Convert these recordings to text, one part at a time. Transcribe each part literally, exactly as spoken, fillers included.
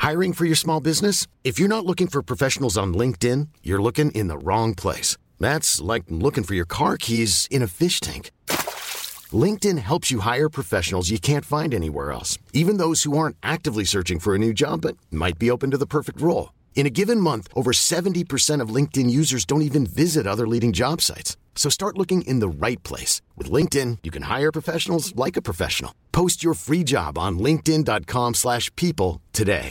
Hiring for your small business? If you're not looking for professionals on LinkedIn, you're looking in the wrong place. That's like looking for your car keys in a fish tank. LinkedIn helps you hire professionals you can't find anywhere else, even those who aren't actively searching for a new job but might be open to the perfect role. In a given month, over seventy percent of LinkedIn users don't even visit other leading job sites. So start looking in the right place. With LinkedIn, you can hire professionals like a professional. Post your free job on linkedin.com slash people today.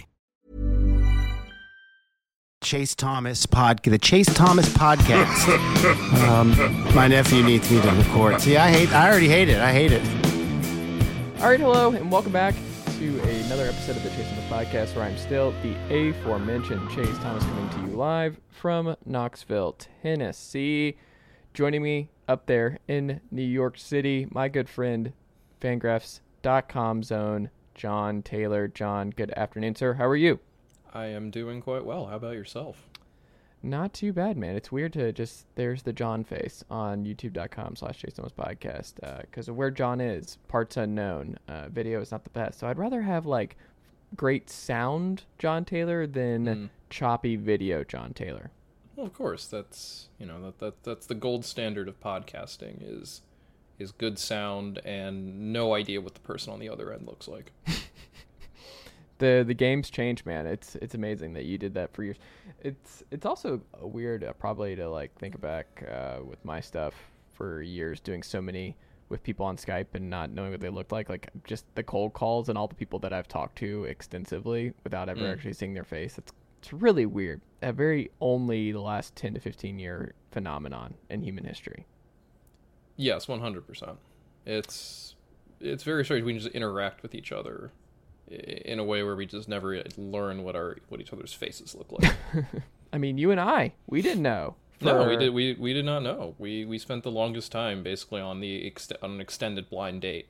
Chase Thomas podcast. The Chase Thomas podcast. um, my nephew needs me to record. See, I hate. I already hate it. I hate it. All right, hello, and welcome back to another episode of the Chase Thomas podcast, where I'm still the aforementioned Chase Thomas, coming to you live from Knoxville, Tennessee. Joining me up there in New York City, my good friend, Fangraphs dot com's own John Taylor. John, good afternoon, sir. How are you? I am doing quite well. How about yourself? Not too bad, man. It's weird to just, there's the John face on youtube.com slash Chase Thomas podcast, because uh, of where John is, parts unknown. Uh, video is not the best. So I'd rather have like great sound John Taylor than mm. choppy video John Taylor. Well, of course, that's, you know, that, that that's the gold standard of podcasting is is good sound and no idea what the person on the other end looks like. The the game's changed, man. It's it's amazing that you did that for years. It's it's also weird, uh, probably, to like think back uh, with my stuff for years, doing so many with people on Skype and not knowing what they looked like. Like just the cold calls and all the people that I've talked to extensively without ever mm. actually seeing their face. It's it's really weird. A very only the last ten to fifteen year phenomenon in human history. Yes, one hundred percent. It's it's very strange. We can just interact with each other in a way where we just never learn what our what each other's faces look like. I mean, you and I, we didn't know. For... No, we did. We we did not know. We we spent the longest time basically on the ex- on an extended blind date.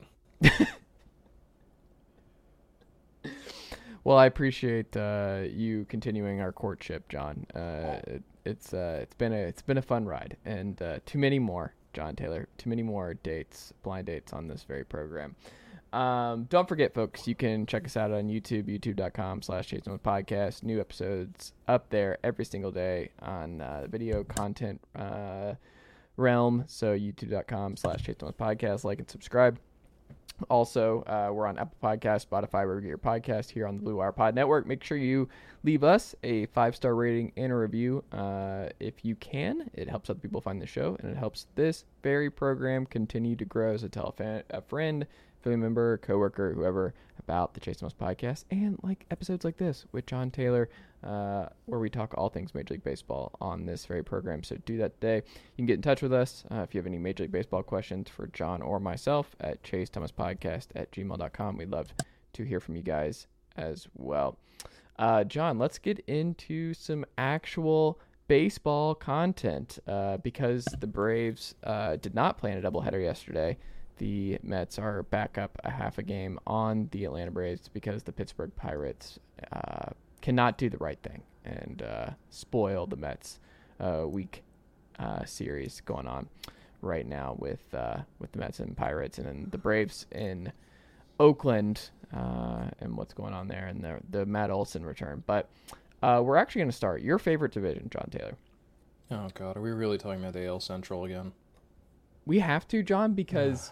Well, I appreciate uh, you continuing our courtship, John. Uh, it, it's uh, it's been a it's been a fun ride, and uh, too many more, John Taylor. Too many more dates, blind dates on this very program. Um, don't forget, folks, you can check us out on YouTube, youtube.com slash Chase Thomas podcast. New episodes up there every single day on uh, the video content uh, realm. So youtube.com slash Chase Thomas podcast. Like and subscribe. Also, uh, we're on Apple Podcasts, Spotify, wherever you get your podcast, here on the Blue Wire Pod Network. Make sure you leave us a five-star rating and a review uh, if you can. It helps other people find the show, and it helps this very program continue to grow. So tell a, fan, a friend, family member, coworker, whoever, about the Chase Thomas podcast and like episodes like this with John Taylor, uh, where we talk all things Major League Baseball on this very program. So do that today. You can get in touch with us uh, if you have any Major League Baseball questions for John or myself at chase thomas podcast at gmail dot com. We'd love to hear from you guys as well. Uh, John, let's get into some actual baseball content uh, because the Braves uh, did not play in a doubleheader yesterday. The Mets are back up a half a game on the Atlanta Braves because the Pittsburgh Pirates uh, cannot do the right thing and uh, spoil the Mets' uh, week uh, series going on right now with uh, with the Mets and Pirates, and then the Braves in Oakland uh, and what's going on there, and the, the Matt Olson return. But uh, we're actually going to start your favorite division, John Taylor. Oh, God. Are we really talking about the A L Central again? We have to, John, because...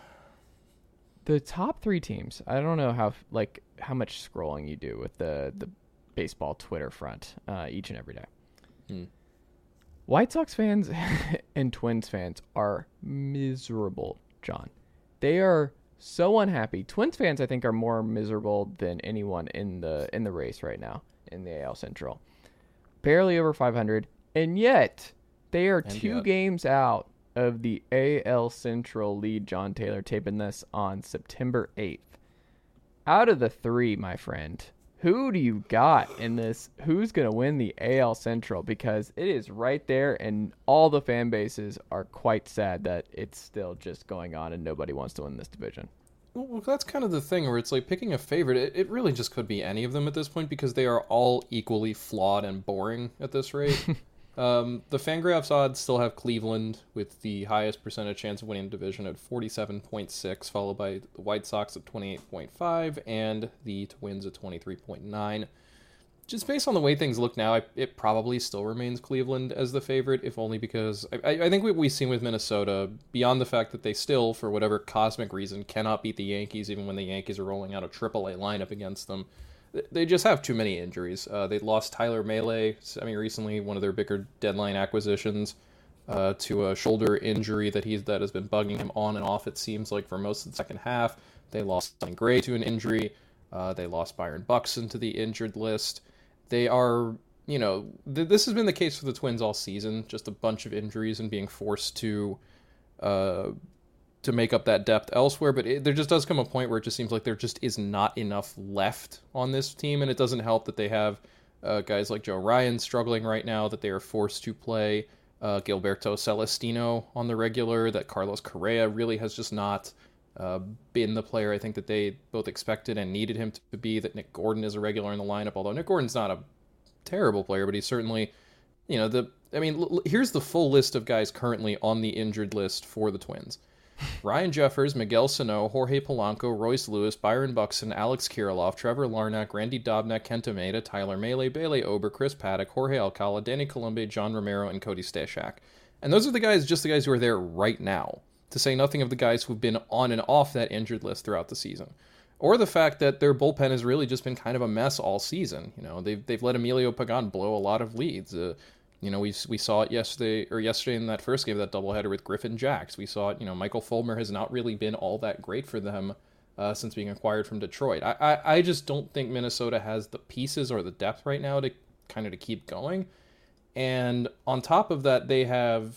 the top three teams, I don't know how like how much scrolling you do with the, the baseball Twitter front uh, each and every day. Hmm. White Sox fans and Twins fans are miserable, John. They are so unhappy. Twins fans, I think, are more miserable than anyone in the in the race right now in the A L Central. Barely over five hundred, and yet they are and two yet. games out of the A L Central lead. John Taylor, taping this on September eighth. Out of the three, my friend, who do you got in this? Who's going to win the A L Central? Because it is right there, and all the fan bases are quite sad that it's still just going on and nobody wants to win this division. Well, that's kind of the thing where it's like picking a favorite. It, it really just could be any of them at this point because they are all equally flawed and boring at this rate. Um, the Fangraphs odds still have Cleveland with the highest percentage chance of winning the division at forty-seven point six, followed by the White Sox at twenty-eight point five and the Twins at twenty-three point nine. just based on the way things look now, I, it probably still remains Cleveland as the favorite, if only because I, I think what we've seen with Minnesota, beyond the fact that they still, for whatever cosmic reason, cannot beat the Yankees, even when the Yankees are rolling out a triple A lineup against them, they just have too many injuries. Uh, they lost Tyler Mahle, I mean, recently, one of their bigger deadline acquisitions, uh, to a shoulder injury that he's that has been bugging him on and off, it seems like, for most of the second half. They lost Sonny Gray to an injury. Uh, they lost Byron Buxton to the injured list. They are, you know, th- this has been the case for the Twins all season, just a bunch of injuries and being forced to uh, to make up that depth elsewhere. But it, there just does come a point where it just seems like there just is not enough left on this team, and it doesn't help that they have uh, guys like Joe Ryan struggling right now, that they are forced to play uh, Gilberto Celestino on the regular, that Carlos Correa really has just not Uh, been the player I think that they both expected and needed him to be, that Nick Gordon is a regular in the lineup, although Nick Gordon's not a terrible player, but he's certainly, you know, the, I mean, l- here's the full list of guys currently on the injured list for the Twins. Ryan Jeffers, Miguel Sano, Jorge Polanco, Royce Lewis, Byron Buxton, Alex Kirilloff, Trevor Larnach, Randy Dobnak, Kenta Maeda, Tyler Mahle, Bailey Ober, Chris Paddock, Jorge Alcala, Danny Colombe, John Romero, and Cody Stashak. And those are the guys, just the guys who are there right now, to say nothing of the guys who've been on and off that injured list throughout the season. Or the fact that their bullpen has really just been kind of a mess all season. You know, they've, they've let Emilio Pagan blow a lot of leads. Uh, you know, we we saw it yesterday, or yesterday in that first game, that doubleheader with Griffin Jax. We saw it, you know, Michael Fulmer has not really been all that great for them uh, since being acquired from Detroit. I, I, I just don't think Minnesota has the pieces or the depth right now to kind of to keep going. And on top of that, they have...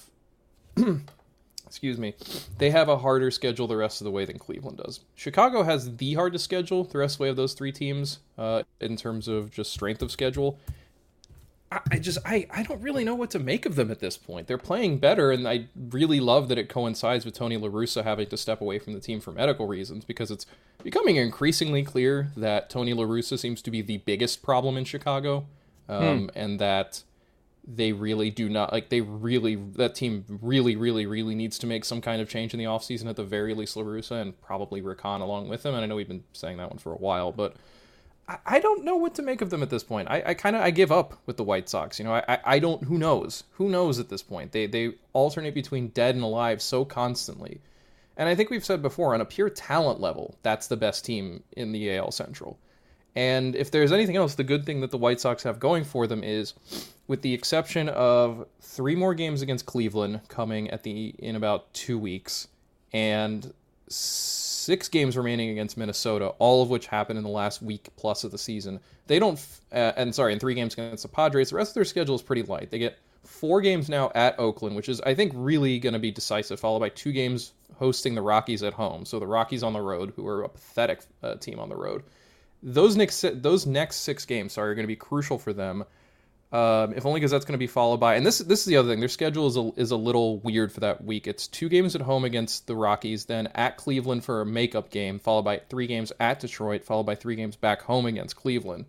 excuse me, they have a harder schedule the rest of the way than Cleveland does. Chicago has the hardest schedule the rest of the way of those three teams uh, in terms of just strength of schedule. I, I just, I, I don't really know what to make of them at this point. They're playing better, and I really love that it coincides with Tony La Russa having to step away from the team for medical reasons, because it's becoming increasingly clear that Tony La Russa seems to be the biggest problem in Chicago, um, hmm. and that they really do not, like, they really, that team really, really, really needs to make some kind of change in the offseason, at the very least La Russa, and probably Rickon along with him. And I know we've been saying that one for a while, but I, I don't know what to make of them at this point. I, I kind of, I give up with the White Sox. You know, I, I don't, who knows? Who knows at this point? They, they alternate between dead and alive so constantly. And I think we've said before, on a pure talent level, that's the best team in the A L Central. And if there's anything else, the good thing that the White Sox have going for them is, with the exception of three more games against Cleveland coming at the in about two weeks, and six games remaining against Minnesota, all of which happened in the last week plus of the season, they don't, uh, and sorry, and three games against the Padres, the rest of their schedule is pretty light. They get four games now at Oakland, which is, I think, really going to be decisive, followed by two games hosting the Rockies at home. So the Rockies on the road, who are a pathetic uh, team on the road. Those next those next six games, sorry, are going to be crucial for them. Um, if only because that's going to be followed by, and this this is the other thing, their schedule is a, is a little weird for that week. It's two games at home against the Rockies, then at Cleveland for a makeup game, followed by three games at Detroit, followed by three games back home against Cleveland.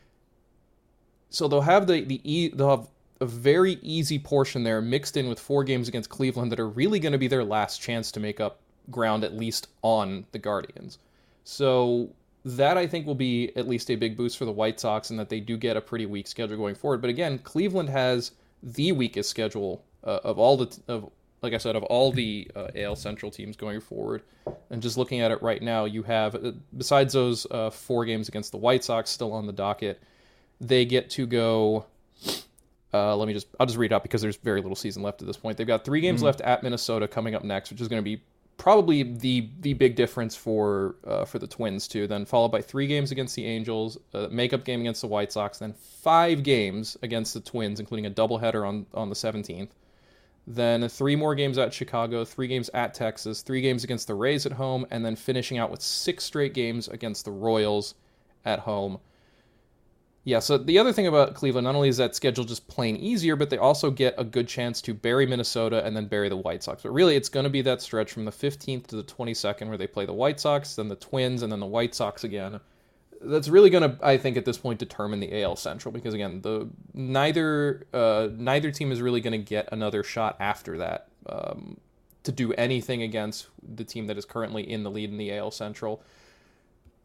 So they'll have the the they'll have a very easy portion there mixed in with four games against Cleveland that are really going to be their last chance to make up ground, at least on the Guardians. So that, I think, will be at least a big boost for the White Sox, and that they do get a pretty weak schedule going forward. But again, Cleveland has the weakest schedule uh, of all the, of like I said, of all the uh, A L Central teams going forward. And just looking at it right now, you have, uh, besides those uh, four games against the White Sox still on the docket, they get to go, uh, let me just, I'll just read it out because there's very little season left at this point. They've got three games mm-hmm. left at Minnesota coming up next, which is going to be probably the the big difference for uh, for the Twins too. Then followed by three games against the Angels, a makeup game against the White Sox, then five games against the Twins, including a doubleheader on on the seventeenth. Then three more games at Chicago, three games at Texas, three games against the Rays at home, and then finishing out with six straight games against the Royals at home. Yeah, so the other thing about Cleveland, not only is that schedule just plain easier, but they also get a good chance to bury Minnesota and then bury the White Sox. But really, it's going to be that stretch from the fifteenth to the twenty-second where they play the White Sox, then the Twins, and then the White Sox again. That's really going to, I think, at this point, determine the A L Central, because again, the neither uh, neither team is really going to get another shot after that um, to do anything against the team that is currently in the lead in the A L Central.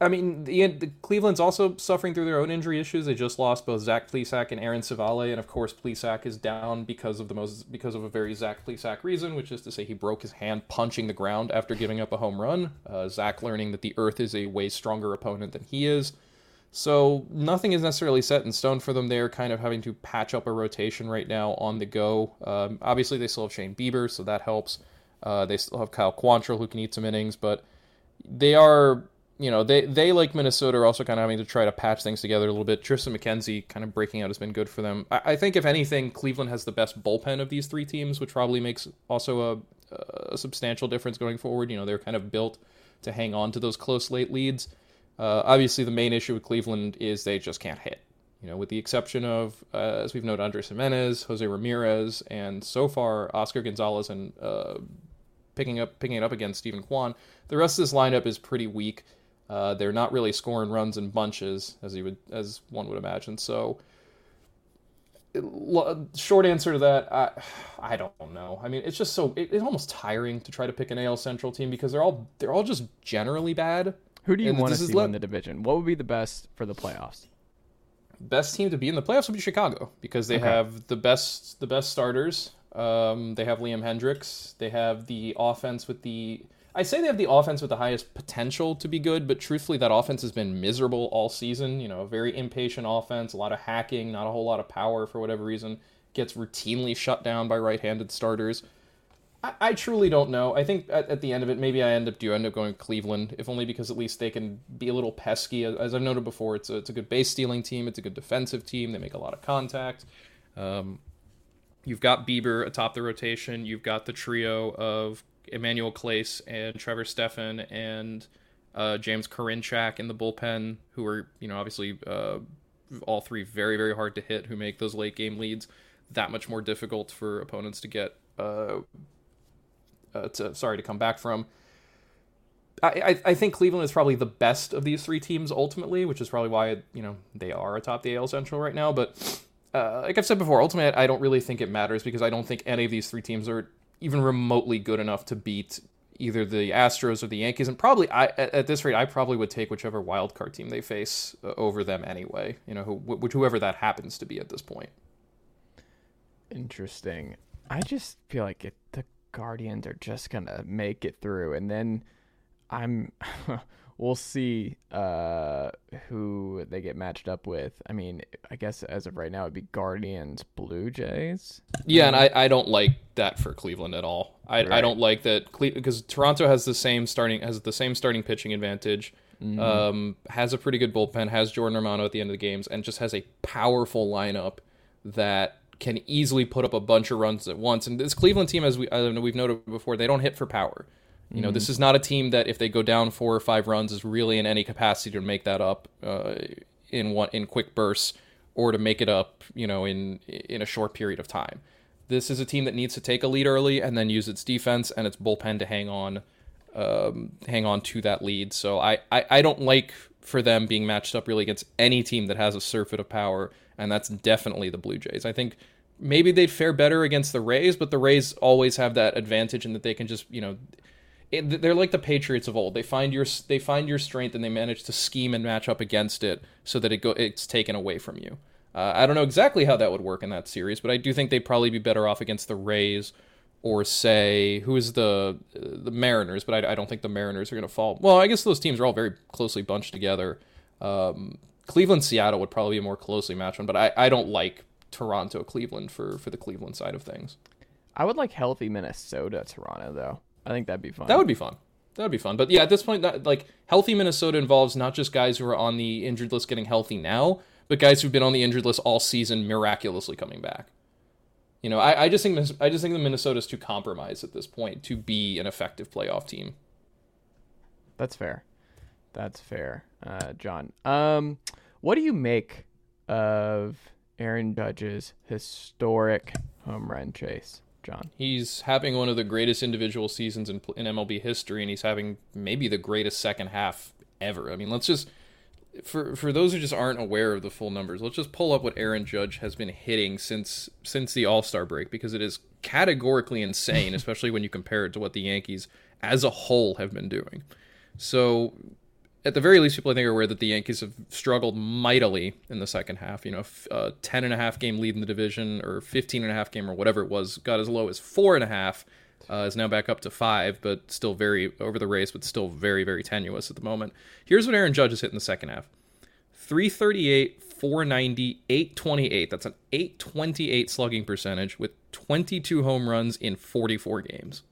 I mean, the, the Cleveland's also suffering through their own injury issues. They just lost both Zach Plesac and Aaron Civale, and of course Plesac is down because of the most because of a very Zach Plesac reason, which is to say he broke his hand punching the ground after giving up a home run. Uh, Zach learning that the Earth is a way stronger opponent than he is. So nothing is necessarily set in stone for them. They're kind of having to patch up a rotation right now on the go. Um, obviously, they still have Shane Bieber, so that helps. Uh, they still have Kyle Quantrill, who can eat some innings, but they are, you know, they, they like Minnesota, are also kind of having to try to patch things together a little bit. Tristan McKenzie kind of breaking out has been good for them. I, I think, if anything, Cleveland has the best bullpen of these three teams, which probably makes also a, a substantial difference going forward. You know, they're kind of built to hang on to those close late leads. Uh, obviously, the main issue with Cleveland is they just can't hit. You know, with the exception of, uh, as we've noted, Andres Jimenez, Jose Ramirez, and so far Oscar Gonzalez, and uh, picking up picking it up against Stephen Kwan, the rest of this lineup is pretty weak. Uh, they're not really scoring runs in bunches, as you would as one would imagine. So, it, short answer to that, I, I don't know. I mean, it's just so it, it's almost tiring to try to pick an A L Central team because they're all they're all just generally bad. Who do you and want to see le- win the division? What would be the best for the playoffs? Best team to be in the playoffs would be Chicago because they okay. have the best the best starters. Um, they have Liam Hendriks. They have the offense with the... I say they have the offense with the highest potential to be good, but truthfully, that offense has been miserable all season. You know, a very impatient offense, a lot of hacking, not a whole lot of power for whatever reason. Gets routinely shut down by right-handed starters. I, I truly don't know. I think at, at the end of it, maybe I end up do end up going Cleveland, if only because at least they can be a little pesky. As I've noted before, it's a, it's a good base stealing team. It's a good defensive team. They make a lot of contact. Um, you've got Bieber atop the rotation. You've got the trio of Emmanuel Clace and Trevor Stephan and uh, James Karinchak in the bullpen, who are, you know, obviously uh, all three very, very hard to hit, who make those late game leads that much more difficult for opponents to get, uh, uh, to, sorry, to come back from. I, I, I think Cleveland is probably the best of these three teams ultimately, which is probably why, you know, they are atop the A L Central right now. But uh, like I've said before, ultimately, I don't really think it matters because I don't think any of these three teams are even remotely good enough to beat either the Astros or the Yankees. And probably, I at, at this rate, I probably would take whichever wild card team they face uh, over them anyway, you know, who, wh- whoever that happens to be at this point. Interesting. I just feel like it, the Guardians are just going to make it through. And then I'm... we'll see uh, who they get matched up with. I mean, I guess as of right now, it'd be Guardians, Blue Jays. Yeah, and I, I don't like that for Cleveland at all. I right. I don't like that Cle- because Toronto has the same starting has the same starting pitching advantage. Mm-hmm. Um, has a pretty good bullpen. Has Jordan Romano at the end of the games, and just has a powerful lineup that can easily put up a bunch of runs at once. And this Cleveland team, as we I don't know, we've noted before, they don't hit for power. You know, mm-hmm. this is not a team that if they go down four or five runs is really in any capacity to make that up uh, in one in quick bursts or to make it up, you know, in in a short period of time. This is a team that needs to take a lead early and then use its defense and its bullpen to hang on, um, hang on to that lead. So I, I, I don't like for them being matched up really against any team that has a surfeit of power, and that's definitely the Blue Jays. I think maybe they'd fare better against the Rays, but the Rays always have that advantage in that they can just, you know. It, they're like the Patriots of old. They find your they find your strength and they manage to scheme and match up against it so that it go it's taken away from you. Uh, I don't know exactly how that would work in that series, but I do think they'd probably be better off against the Rays or say who is the the Mariners. But I, I don't think the Mariners are going to fall. Well, I guess those teams are all very closely bunched together. Um, Cleveland, Seattle would probably be a more closely matched one, but I, I don't like Toronto, Cleveland for for the Cleveland side of things. I would like healthy Minnesota, Toronto though. I think that'd be fun. That would be fun. That would be fun. But yeah, at this point, that, like healthy Minnesota involves not just guys who are on the injured list getting healthy now, but guys who've been on the injured list all season miraculously coming back. You know, I, I just think I just think that Minnesota's too compromised at this point to be an effective playoff team. That's fair. That's fair, uh, John. Um, what do you make of Aaron Judge's historic home run chase? John. He's having one of the greatest individual seasons in, in M L B history, and he's having maybe the greatest second half ever. I mean, let's just, for for those who just aren't aware of the full numbers, let's just pull up what Aaron Judge has been hitting since since the All-Star break, because it is categorically insane, especially when you compare it to what the Yankees as a whole have been doing. So at the very least, people I think are aware that the Yankees have struggled mightily in the second half. You know, a ten and a half game lead in the division, or fifteen and a half game, or whatever it was, got as low as four and a half. Uh, is now back up to five, but still very over the race, but still very, very tenuous at the moment. Here's what Aaron Judge has hit in the second half: three thirty-eight, four ninety, eight twenty-eight. That's an eight twenty-eight slugging percentage with twenty-two home runs in forty-four games.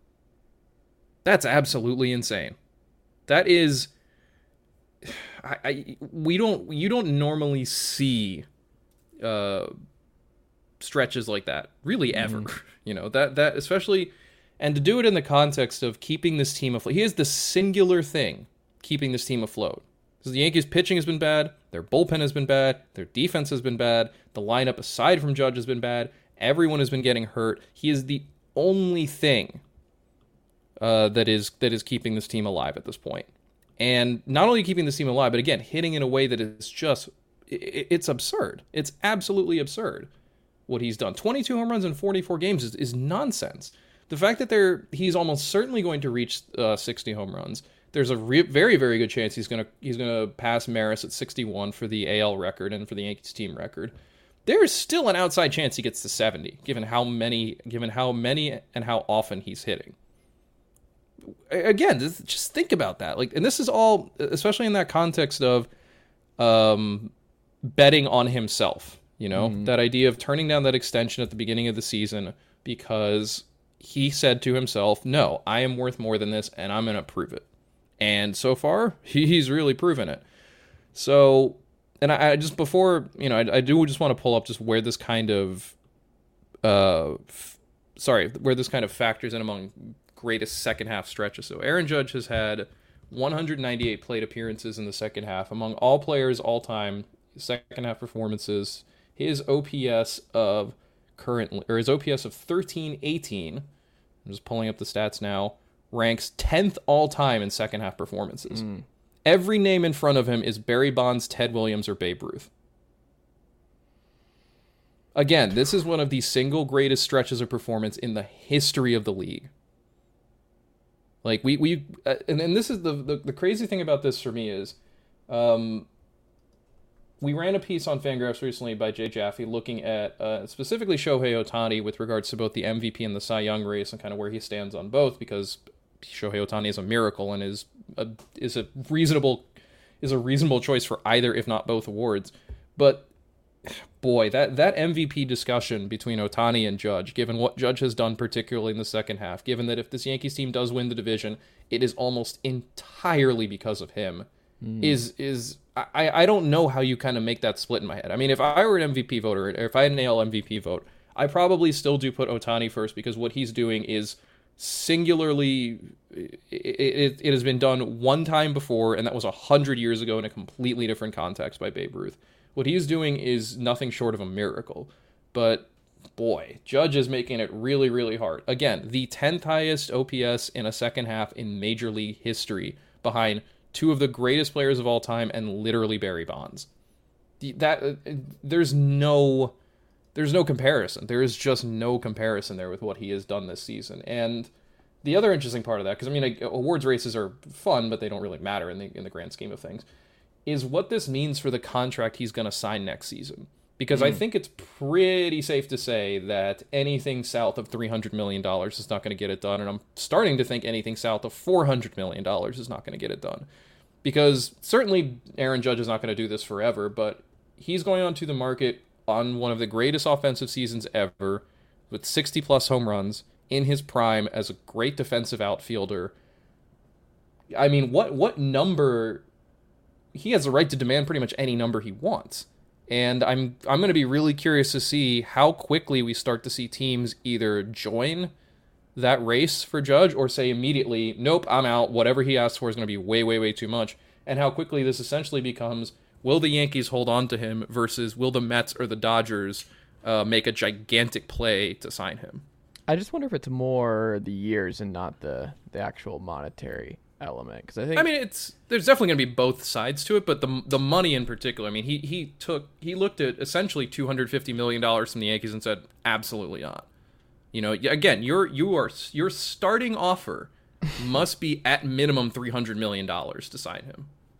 That's absolutely insane. That is, I, I we don't you don't normally see uh, stretches like that really ever. Mm. You know that that especially. And to do it in the context of keeping this team afloat. He is the singular thing keeping this team afloat. Because the Yankees' pitching has been bad, their bullpen has been bad, their defense has been bad, the lineup aside from Judge has been bad, everyone has been getting hurt. He is the only thing uh, that is that is keeping this team alive at this point. And not only keeping this team alive, but again, hitting in a way that is just, it, it's absurd. It's absolutely absurd what he's done. twenty-two home runs in forty-four games is, is nonsense. The fact that they're he's almost certainly going to reach uh, sixty home runs. There's a re- very, very good chance he's gonna he's gonna pass Maris at sixty-one for the A L record and for the Yankees team record. There's still an outside chance he gets to seventy, given how many, given how many and how often he's hitting. Again, just think about that. Like, and this is all, especially in that context of um, betting on himself. You know, mm-hmm. that idea of turning down that extension at the beginning of the season because he said to himself, no, I am worth more than this, and I'm going to prove it. And so far, he's really proven it. So, and I, I just, before, you know, I, I do just want to pull up just where this kind of, uh, f- sorry, where this kind of factors in among greatest second half stretches. So Aaron Judge has had one hundred ninety-eight plate appearances in the second half. Among all players all time, second half performances, his O P S of currently, or his O P S of thirteen eighteen, I'm just pulling up the stats now, ranks tenth all-time in second-half performances. Mm. Every name in front of him is Barry Bonds, Ted Williams, or Babe Ruth. Again, this is one of the single greatest stretches of performance in the history of the league. Like, we... we uh, and, and this is the, the... The crazy thing about this for me is... Um, we ran a piece on Fangraphs recently by Jay Jaffe looking at uh, specifically Shohei Ohtani with regards to both the M V P and the Cy Young race and kind of where he stands on both, because Shohei Ohtani is a miracle and is a, is a reasonable is a reasonable choice for either, if not both, awards. But boy, that, that M V P discussion between Ohtani and Judge, given what Judge has done particularly in the second half, given that if this Yankees team does win the division, it is almost entirely because of him, mm. is is... I, I don't know how you kind of make that split in my head. I mean, if I were an M V P voter, or if I had an A L M V P vote, I probably still do put Ohtani first, because what he's doing is singularly, it, it, it has been done one time before, and that was one hundred years ago in a completely different context by Babe Ruth. What he's doing is nothing short of a miracle. But boy, Judge is making it really, really hard. Again, the tenth highest O P S in a second half in Major League history, behind two of the greatest players of all time and literally Barry Bonds. That uh, there's no there's no comparison. There is just no comparison there with what he has done this season. And the other interesting part of that, because I mean, awards races are fun, but they don't really matter in the in the grand scheme of things, is what this means for the contract he's going to sign next season. Because mm. I think it's pretty safe to say that anything south of three hundred million dollars is not going to get it done. And I'm starting to think anything south of four hundred million dollars is not going to get it done. Because certainly Aaron Judge is not going to do this forever, but he's going onto the market on one of the greatest offensive seasons ever, with sixty-plus home runs, in his prime as a great defensive outfielder. I mean, what what number... He has the right to demand pretty much any number he wants. And I'm I'm going to be really curious to see how quickly we start to see teams either join that race for Judge or say immediately, nope, I'm out. Whatever he asks for is going to be way, way, way too much. And how quickly this essentially becomes, will the Yankees hold on to him versus will the Mets or the Dodgers uh, make a gigantic play to sign him? I just wonder if it's more the years and not the, the actual monetary element, because I think I mean it's there's definitely going to be both sides to it, but the the money in particular. I mean, he he took he looked at essentially two hundred fifty million dollars from the Yankees and said absolutely not. You know, again, your you are your starting offer must be at minimum three hundred million dollars to sign him.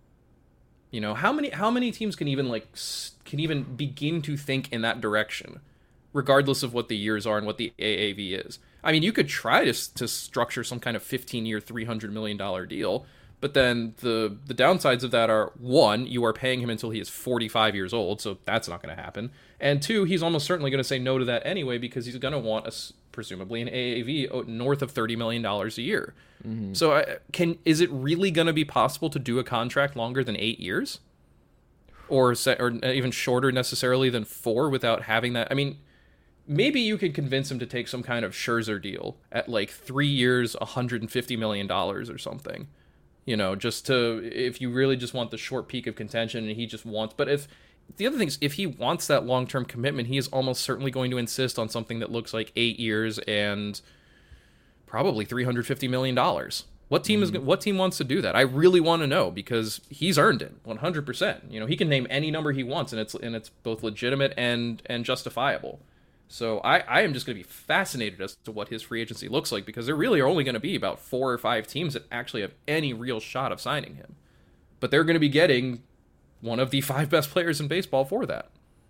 You know, how many how many teams can even like can even begin to think in that direction, regardless of what the years are and what the A A V is? I mean, you could try to to structure some kind of fifteen-year, three hundred million dollars deal, but then the the downsides of that are, one, you are paying him until he is forty-five years old, so that's not going to happen. And two, he's almost certainly going to say no to that anyway because he's going to want, a, presumably, an A A V north of thirty million dollars a year. Mm-hmm. So I, can is it really going to be possible to do a contract longer than eight years? Or, or even shorter necessarily than four without having that? I mean, maybe you could convince him to take some kind of Scherzer deal at like three years, one hundred fifty million dollars or something. You know, just to, if you really just want the short peak of contention and he just wants, but if, the other thing is, if he wants that long-term commitment, he is almost certainly going to insist on something that looks like eight years and probably three hundred fifty million dollars. What team mm-hmm. is what team wants to do that? I really want to know because he's earned it one hundred percent. You know, he can name any number he wants and it's and it's both legitimate and and justifiable. So I, I am just going to be fascinated as to what his free agency looks like because there really are only going to be about four or five teams that actually have any real shot of signing him. But they're going to be getting one of the five best players in baseball for that.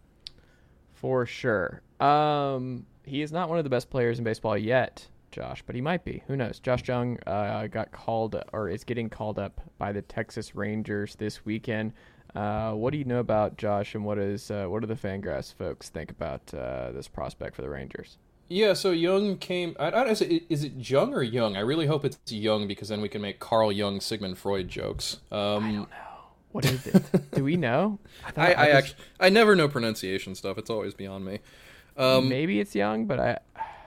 For sure. Um, he is not one of the best players in baseball yet, Josh, but he might be. Who knows? Josh Jung uh, got called or is getting called up by the Texas Rangers this weekend. Uh, what do you know about Josh, and what is uh, what do the Fangraphs folks think about uh, this prospect for the Rangers? Yeah, so Jung came. I, I don't know, is it Jung or Young? I really hope it's Jung because then we can make Carl Jung, Sigmund Freud jokes. Um, I don't know. What is it? Do we know? I I, I, I just... actually I never know pronunciation stuff. It's always beyond me. Um, Maybe it's Young, but I.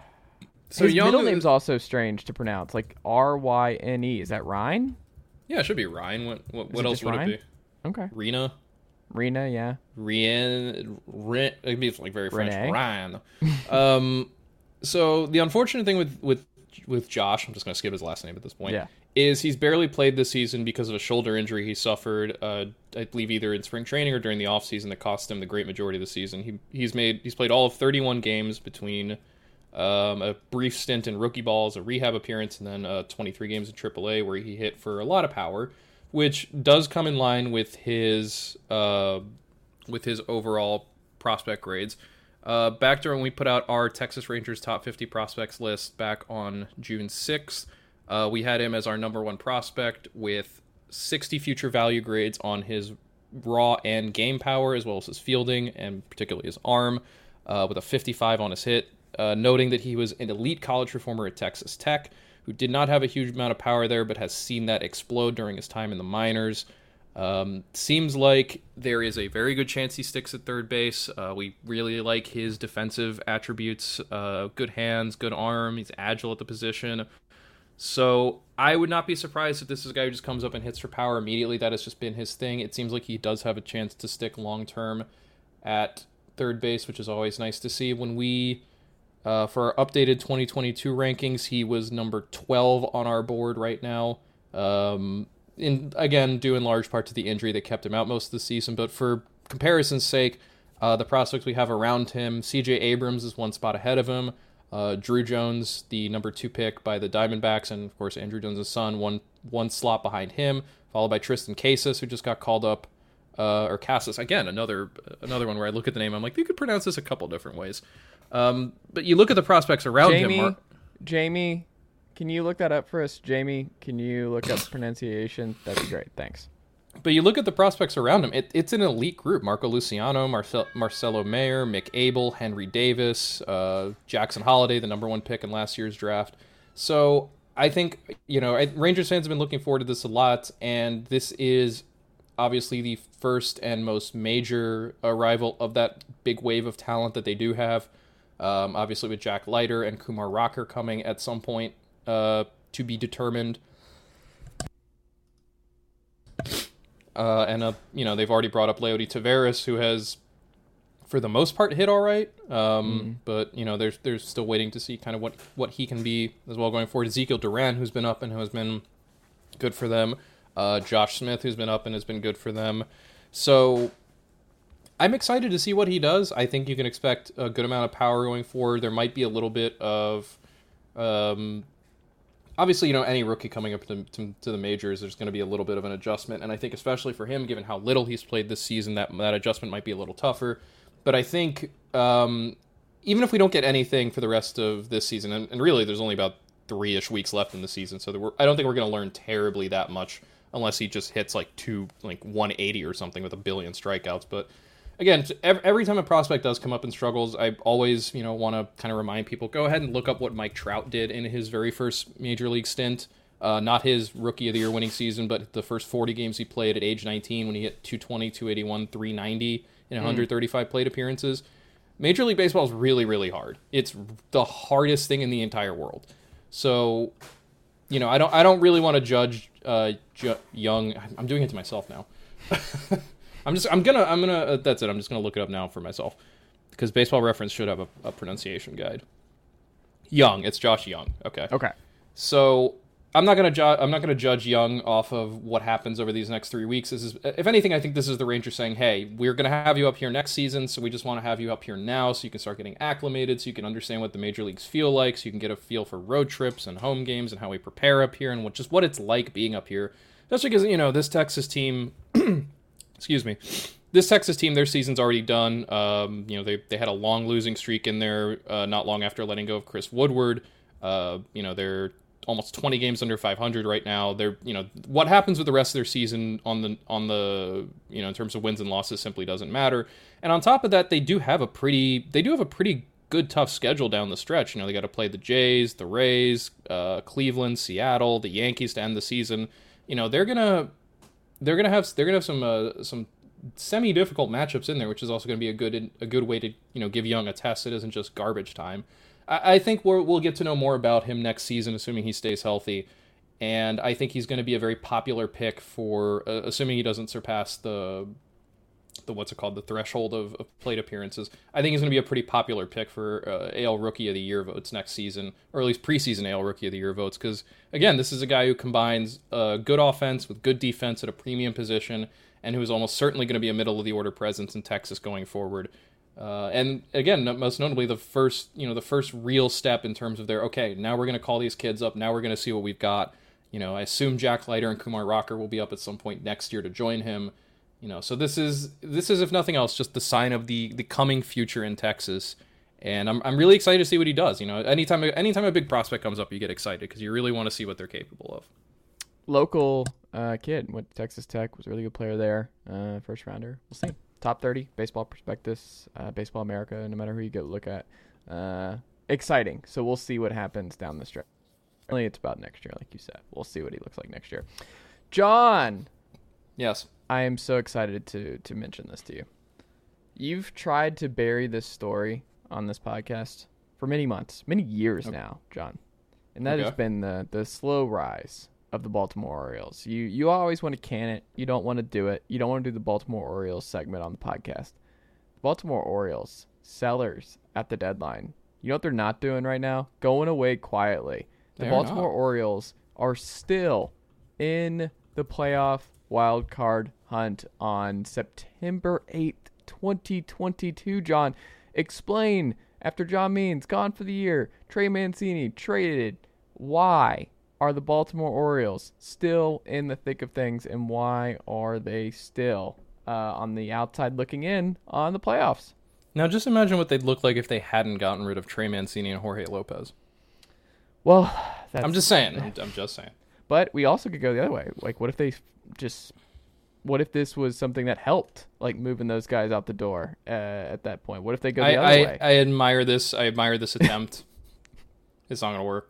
So his Young middle is... name's also strange to pronounce, like R Y N E. Is that Ryan? Yeah, it should be Ryan. What what, what else would Ryan? it be? Okay. Rena. Rena, yeah. Rien, Rien, it'd be like very French. Renee? Ryan. um, so the unfortunate thing with, with with Josh, I'm just gonna skip his last name at this point. Yeah. Is he's barely played this season because of a shoulder injury he suffered. Uh, I believe either in spring training or during the offseason that cost him the great majority of the season. He he's made he's played all of thirty-one games between um, a brief stint in rookie ball as a rehab appearance and then uh, twenty-three games in triple A where he hit for a lot of power, which does come in line with his uh, with his overall prospect grades. Uh, back during when we put out our Texas Rangers top fifty prospects list back on June sixth, uh, we had him as our number one prospect with sixty future value grades on his raw and game power, as well as his fielding and particularly his arm, uh, with a fifty-five on his hit, uh, noting that he was an elite college performer at Texas Tech, who did not have a huge amount of power there, but has seen that explode during his time in the minors. Um, seems like there is a very good chance he sticks at third base. Uh, we really like his defensive attributes, uh, good hands, good arm. He's agile at the position. So I would not be surprised if this is a guy who just comes up and hits for power immediately. That has just been his thing. It seems like he does have a chance to stick long-term at third base, which is always nice to see. When we... Uh, for our updated twenty twenty-two rankings, he was number twelve on our board right now. Um, in again, due in large part to the injury that kept him out most of the season. But for comparison's sake, uh, the prospects we have around him, C J Abrams is one spot ahead of him. Uh, Drew Jones, the number two pick by the Diamondbacks, and of course Andrew Jones' son, one one slot behind him, followed by Tristan Casas, who just got called up, uh, or Casas again, another another one where I look at the name, I'm like, you could pronounce this a couple different ways. Um, but you look at the prospects around Jamie, him. Mark... Jamie, can you look that up for us? Jamie, can you look up pronunciation? That'd be great. Thanks. But you look at the prospects around him. It, it's an elite group. Marco Luciano, Marcel, Marcelo Mayer, Mick Abel, Henry Davis, uh, Jackson Holliday, the number one pick in last year's draft. So I think, you know, Rangers fans have been looking forward to this a lot, and this is obviously the first and most major arrival of that big wave of talent that they do have. Um, obviously with Jack Leiter and Kumar Rocker coming at some point uh, to be determined. Uh, and, uh, you know, they've already brought up Leody Taveras, who has, for the most part, hit all right. Um, mm-hmm. But, you know, there's there's still waiting to see kind of what, what he can be as well going forward. Ezekiel Duran, who's been up and who has been good for them. Uh, Josh Smith, who's been up and has been good for them. So I'm excited to see what he does. I think you can expect a good amount of power going forward. There might be a little bit of, um, obviously, you know, any rookie coming up to, to, to the majors, there's going to be a little bit of an adjustment. And I think especially for him, given how little he's played this season, that that adjustment might be a little tougher. But I think um, even if we don't get anything for the rest of this season, and, and really there's only about three-ish weeks left in the season, so we're, I don't think we're going to learn terribly that much unless he just hits like two, like one eighty or something with a billion strikeouts. But again, every time a prospect does come up and struggles, I always, you know, want to kind of remind people, go ahead and look up what Mike Trout did in his very first major league stint. Uh, not his rookie of the year winning season, but the first forty games he played at age nineteen when he hit two twenty, two eighty-one, three ninety in one hundred thirty-five mm. plate appearances. Major League Baseball is really, really hard. It's the hardest thing in the entire world. So, you know, I don't I don't really want to judge uh, ju- Young. I'm doing it to myself now. I'm just I'm gonna I'm gonna uh, that's it. I'm just gonna look it up now for myself because Baseball Reference should have a, a pronunciation guide. Young, it's Josh Young. Okay. Okay. So I'm not gonna ju- I'm not gonna judge Young off of what happens over these next three weeks. This is, if anything, I think this is the Rangers saying, "Hey, we're gonna have you up here next season, so we just want to have you up here now, so you can start getting acclimated, so you can understand what the major leagues feel like, so you can get a feel for road trips and home games and how we prepare up here and what just what it's like being up here." Especially because you know this Texas team. Excuse me. This Texas team, their season's already done. Um, you know, they they had a long losing streak in there uh, not long after letting go of Chris Woodward. Uh, you know, they're almost twenty games under five hundred right now. They're, you know, what happens with the rest of their season on the on the, you know, in terms of wins and losses simply doesn't matter. And on top of that, they do have a pretty they do have a pretty good tough schedule down the stretch. You know, they got to play the Jays, the Rays, uh, Cleveland, Seattle, the Yankees to end the season. You know, they're gonna They're gonna have they're gonna have some uh, some semi difficult matchups in there, which is also gonna be a good a good way to you know give Young a test. It isn't just garbage time. I, I think we're, we'll get to know more about him next season, assuming he stays healthy, and I think he's going to be a very popular pick for uh, assuming he doesn't surpass the the what's it called the threshold of, of plate appearances. I think he's going to be a pretty popular pick for uh, A L Rookie of the Year votes next season, or at least preseason A L Rookie of the Year votes, because again, this is a guy who combines uh, good offense with good defense at a premium position, and who is almost certainly going to be a middle of the order presence in Texas going forward. Uh, and again, most notably, the first you know the first real step in terms of their okay, now we're going to call these kids up, now we're going to see what we've got. You know, I assume Jack Leiter and Kumar Rocker will be up at some point next year to join him. You know, so this is this is if nothing else just the sign of the the coming future in Texas, and I'm I'm really excited to see what he does. You know, anytime anytime a big prospect comes up, you get excited because you really want to see what they're capable of. Local uh, kid went to Texas Tech, was a really good player there, uh, first rounder. We'll see. Top thirty, Baseball Prospectus, uh, Baseball America, no matter who you go look at. Uh, exciting. So we'll see what happens down the stretch. Really, it's about next year, like you said. We'll see what he looks like next year. John. Yes. I am so excited to to mention this to you. You've tried to bury this story on this podcast for many months, many years okay. now, John. And that okay. has been the, the slow rise of the Baltimore Orioles. You you always want to can it. You don't want to do it. You don't want to do the Baltimore Orioles segment on the podcast. Baltimore Orioles, sellers at the deadline. You know what they're not doing right now? Going away quietly. The they're Baltimore not. Orioles are still in the playoff wild card hunt on September eighth, twenty twenty-two. John, explain, after John Means gone for the year, Trey Mancini traded, why are the Baltimore Orioles still in the thick of things, and why are they still uh, on the outside looking in on the playoffs? Now just imagine what they'd look like if they hadn't gotten rid of Trey Mancini and Jorge Lopez. Well, that's, I'm just saying. I'm, I'm just saying. But we also could go the other way. Like, what if they just, what if this was something that helped, like moving those guys out the door uh, at that point? What if they go the I, other I, way? I admire this. I admire this attempt. It's not going to work.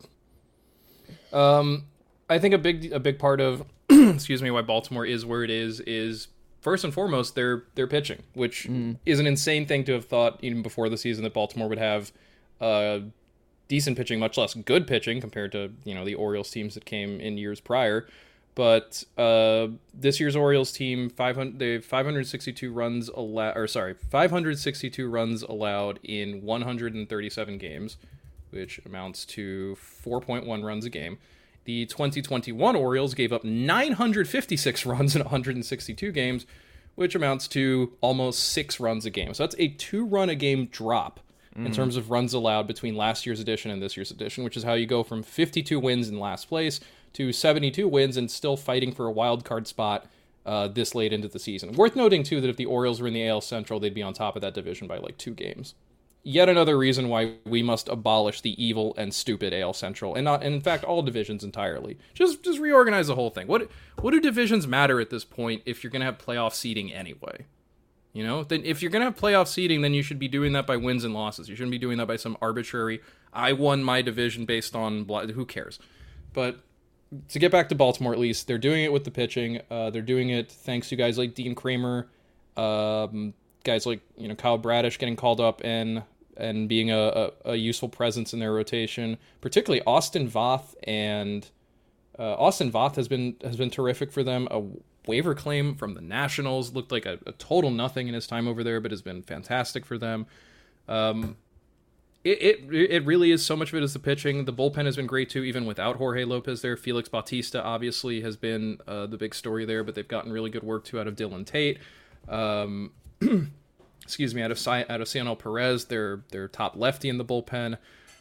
Um, I think a big, a big part of, excuse me, why Baltimore is where it is, is first and foremost their their pitching, which mm. is an insane thing to have thought even before the season that Baltimore would have uh, decent pitching, much less good pitching compared to, you know, the Orioles teams that came in years prior. But uh, this year's Orioles team, five hundred, they have five hundred sixty-two runs allowed, or sorry, five hundred sixty-two runs allowed in one hundred thirty-seven games, which amounts to four point one runs a game. The twenty twenty-one Orioles gave up nine hundred fifty-six runs in one hundred sixty-two games, which amounts to almost six runs a game. So that's a two-run-a-game drop in terms of runs allowed between last year's edition and this year's edition, which is how you go from fifty-two wins in last place to seventy-two wins and still fighting for a wild card spot uh, this late into the season. Worth noting, too, that if the Orioles were in the A L Central, they'd be on top of that division by like two games. Yet another reason why we must abolish the evil and stupid A L Central, and not, and in fact, all divisions entirely. Just just reorganize the whole thing. What what do divisions matter at this point if you're going to have playoff seeding anyway? You know, then if you're going to have playoff seeding, then you should be doing that by wins and losses. You shouldn't be doing that by some arbitrary, I won my division based on, blah, who cares? But to get back to Baltimore, at least, they're doing it with the pitching. Uh, they're doing it thanks to guys like Dean Kramer, um, guys like, you know, Kyle Bradish getting called up and and being a, a, a useful presence in their rotation. Particularly Austin Voth and uh, Austin Voth has been has been terrific for them. A waiver claim from the Nationals looked like a, a total nothing in his time over there, but has been fantastic for them. Um, it, it it really is, so much of it is the pitching. The bullpen has been great too, even without Jorge Lopez there. Felix Bautista obviously has been uh, the big story there, but they've gotten really good work too out of Dylan Tate. Um, excuse me, out of out of Cionel Perez, their their top lefty in the bullpen.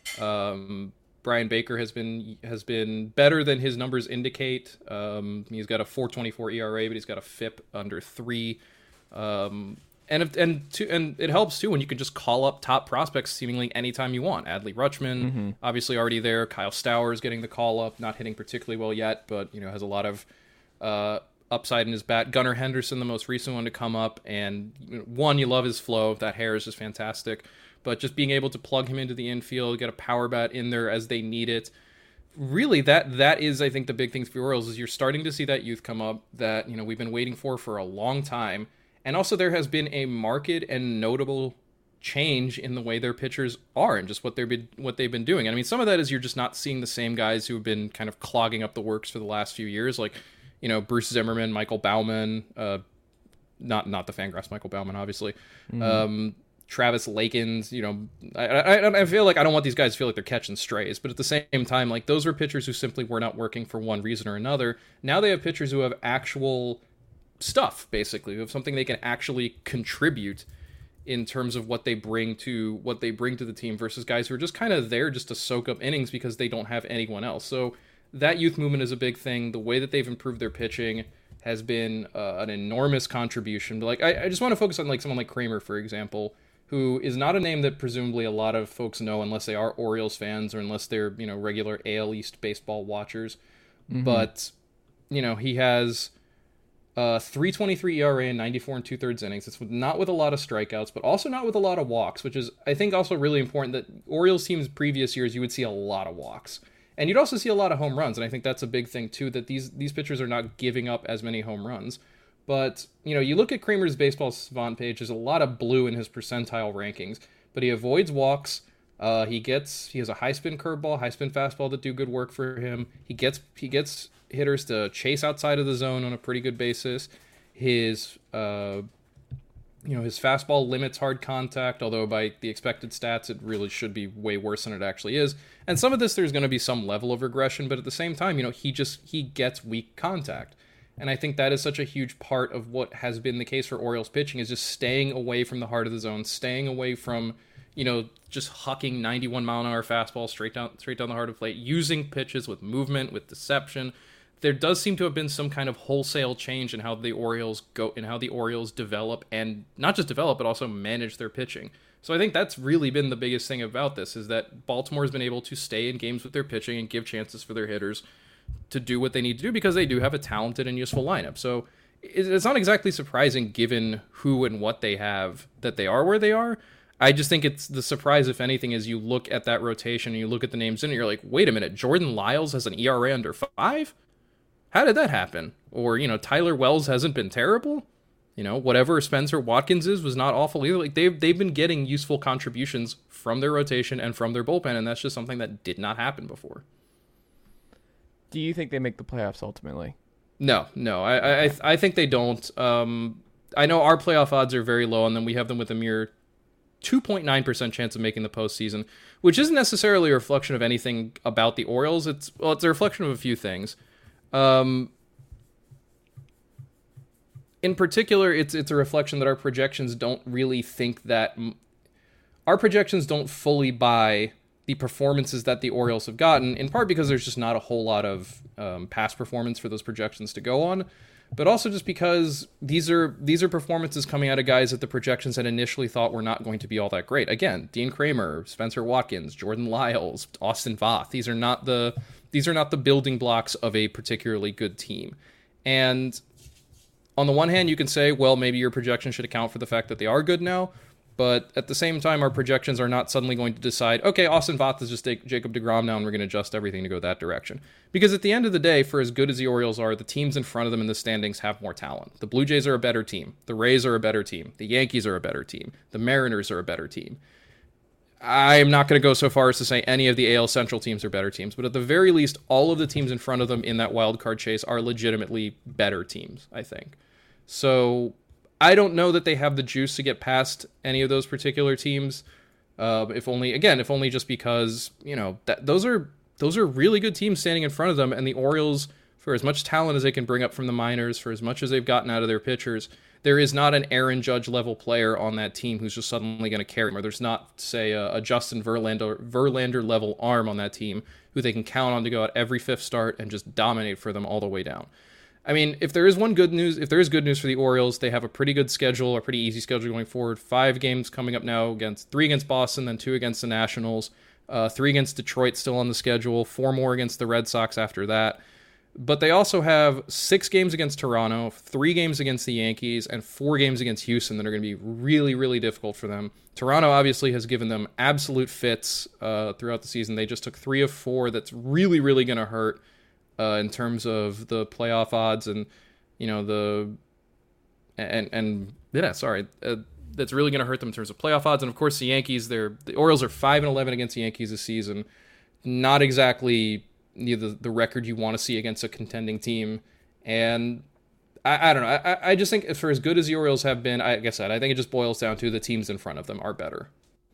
Um, Brian Baker has been has been better than his numbers indicate. Um, he's got a four twenty-four E R A, but he's got a F I P under three. Um, and if, and to, and it helps too when you can just call up top prospects seemingly anytime you want. Adley Rutschman, mm-hmm. obviously already there. Kyle Stowers getting the call up, not hitting particularly well yet, but you know has a lot of uh, upside in his bat. Gunnar Henderson, the most recent one to come up, and you know, one, you love his flow. That hair is just fantastic. But just being able to plug him into the infield, get a power bat in there as they need it. Really, that that is, I think, the big thing for the Orioles is you're starting to see that youth come up that, you know, we've been waiting for for a long time. And also there has been a marked and notable change in the way their pitchers are and just what they've been, what they've been doing. And I mean, some of that is you're just not seeing the same guys who have been kind of clogging up the works for the last few years. Like, you know, Bruce Zimmerman, Michael Baumann, uh, not not the Fangraphs Michael Baumann, obviously. Mm-hmm. Um Travis Lakins, you know, I, I I feel like I don't want these guys to feel like they're catching strays, but at the same time, like those were pitchers who simply were not working for one reason or another. Now they have pitchers who have actual stuff, basically, who have something they can actually contribute in terms of what they bring to what they bring to the team versus guys who are just kind of there just to soak up innings because they don't have anyone else. So that youth movement is a big thing. The way that they've improved their pitching has been uh, an enormous contribution. But like I, I just want to focus on like someone like Kramer, for example, who is not a name that presumably a lot of folks know unless they are Orioles fans or unless they're, you know, regular A L East baseball watchers. Mm-hmm. But, you know, he has a three twenty-three E R A and ninety-four and two-thirds innings. It's not with a lot of strikeouts, but also not with a lot of walks, which is, I think, also really important that Orioles teams previous years, you would see a lot of walks. And you'd also see a lot of home runs, and I think that's a big thing, too, that these these pitchers are not giving up as many home runs. But, you know, you look at Kramer's Baseball Savant page, there's a lot of blue in his percentile rankings, but he avoids walks. Uh, he gets, he has a high spin curveball, high spin fastball that do good work for him. He gets, he gets hitters to chase outside of the zone on a pretty good basis. His, uh, you know, his fastball limits hard contact, although by the expected stats, it really should be way worse than it actually is. And some of this, there's going to be some level of regression, but at the same time, you know, he just, he gets weak contact. And I think that is such a huge part of what has been the case for Orioles pitching is just staying away from the heart of the zone, staying away from, you know, just hucking ninety-one mile an hour fastball straight down, straight down the heart of the plate, using pitches with movement, with deception. There does seem to have been some kind of wholesale change in how the Orioles go, in how the Orioles develop and not just develop, but also manage their pitching. So I think that's really been the biggest thing about this is that Baltimore has been able to stay in games with their pitching and give chances for their hitters to do what they need to do because they do have a talented and useful lineup. So it's not exactly surprising given who and what they have that they are where they are. I just think it's the surprise, if anything, is you look at that rotation and you look at the names in it, you're like, wait a minute, Jordan Lyles has an E R A under five? How did that happen? Or, you know, Tyler Wells hasn't been terrible? You know, whatever Spencer Watkins is was not awful either. Like they've they've been getting useful contributions from their rotation and from their bullpen, and that's just something that did not happen before. Do you think they make the playoffs ultimately? No, no. I I, I think they don't. Um, I know our playoff odds are very low, and then we have them with a mere two point nine percent chance of making the postseason, which isn't necessarily a reflection of anything about the Orioles. It's well, it's a reflection of a few things. Um, in particular, it's it's a reflection that our projections don't really think that our projections don't fully buy the performances that the Orioles have gotten, in part because there's just not a whole lot of um, past performance for those projections to go on, but also just because these are these are performances coming out of guys that the projections had initially thought were not going to be all that great. Again, Dean Kramer, Spencer Watkins, Jordan Lyles, Austin Voth. These are not the these are not the building blocks of a particularly good team. And on the one hand, you can say, well, maybe your projection should account for the fact that they are good now. But at the same time, our projections are not suddenly going to decide, okay, Austin Voth is just Jacob deGrom now, and we're going to adjust everything to go that direction. Because at the end of the day, for as good as the Orioles are, the teams in front of them in the standings have more talent. The Blue Jays are a better team. The Rays are a better team. The Yankees are a better team. The Mariners are a better team. I'm not going to go so far as to say any of the A L Central teams are better teams, but at the very least, all of the teams in front of them in that wild card chase are legitimately better teams, I think. So I don't know that they have the juice to get past any of those particular teams. Uh, if only, again, if only just because, you know, that those are those are really good teams standing in front of them, and the Orioles, for as much talent as they can bring up from the minors, for as much as they've gotten out of their pitchers, there is not an Aaron Judge level player on that team who's just suddenly going to carry them, or there's not, say, a, a Justin Verlander Verlander level arm on that team who they can count on to go out every fifth start and just dominate for them all the way down. I mean, if there is one good news, if there is good news for the Orioles, they have a pretty good schedule, a pretty easy schedule going forward. Five games coming up now against three against Boston, then two against the Nationals, uh, three against Detroit still on the schedule, four more against the Red Sox after that. But they also have six games against Toronto, three games against the Yankees, and four games against Houston that are going to be really, really difficult for them. Toronto obviously has given them absolute fits uh, throughout the season. They just took three of four. That's really, really going to hurt. Uh, in terms of the playoff odds and, you know, the, and, and yeah, sorry, uh, that's really going to hurt them in terms of playoff odds. And of course the Yankees, they're, the Orioles are five and eleven against the Yankees this season. Not exactly the, the record you want to see against a contending team. And I, I don't know. I, I just think for as good as the Orioles have been, I, like I said, I think it just boils down to the teams in front of them are better.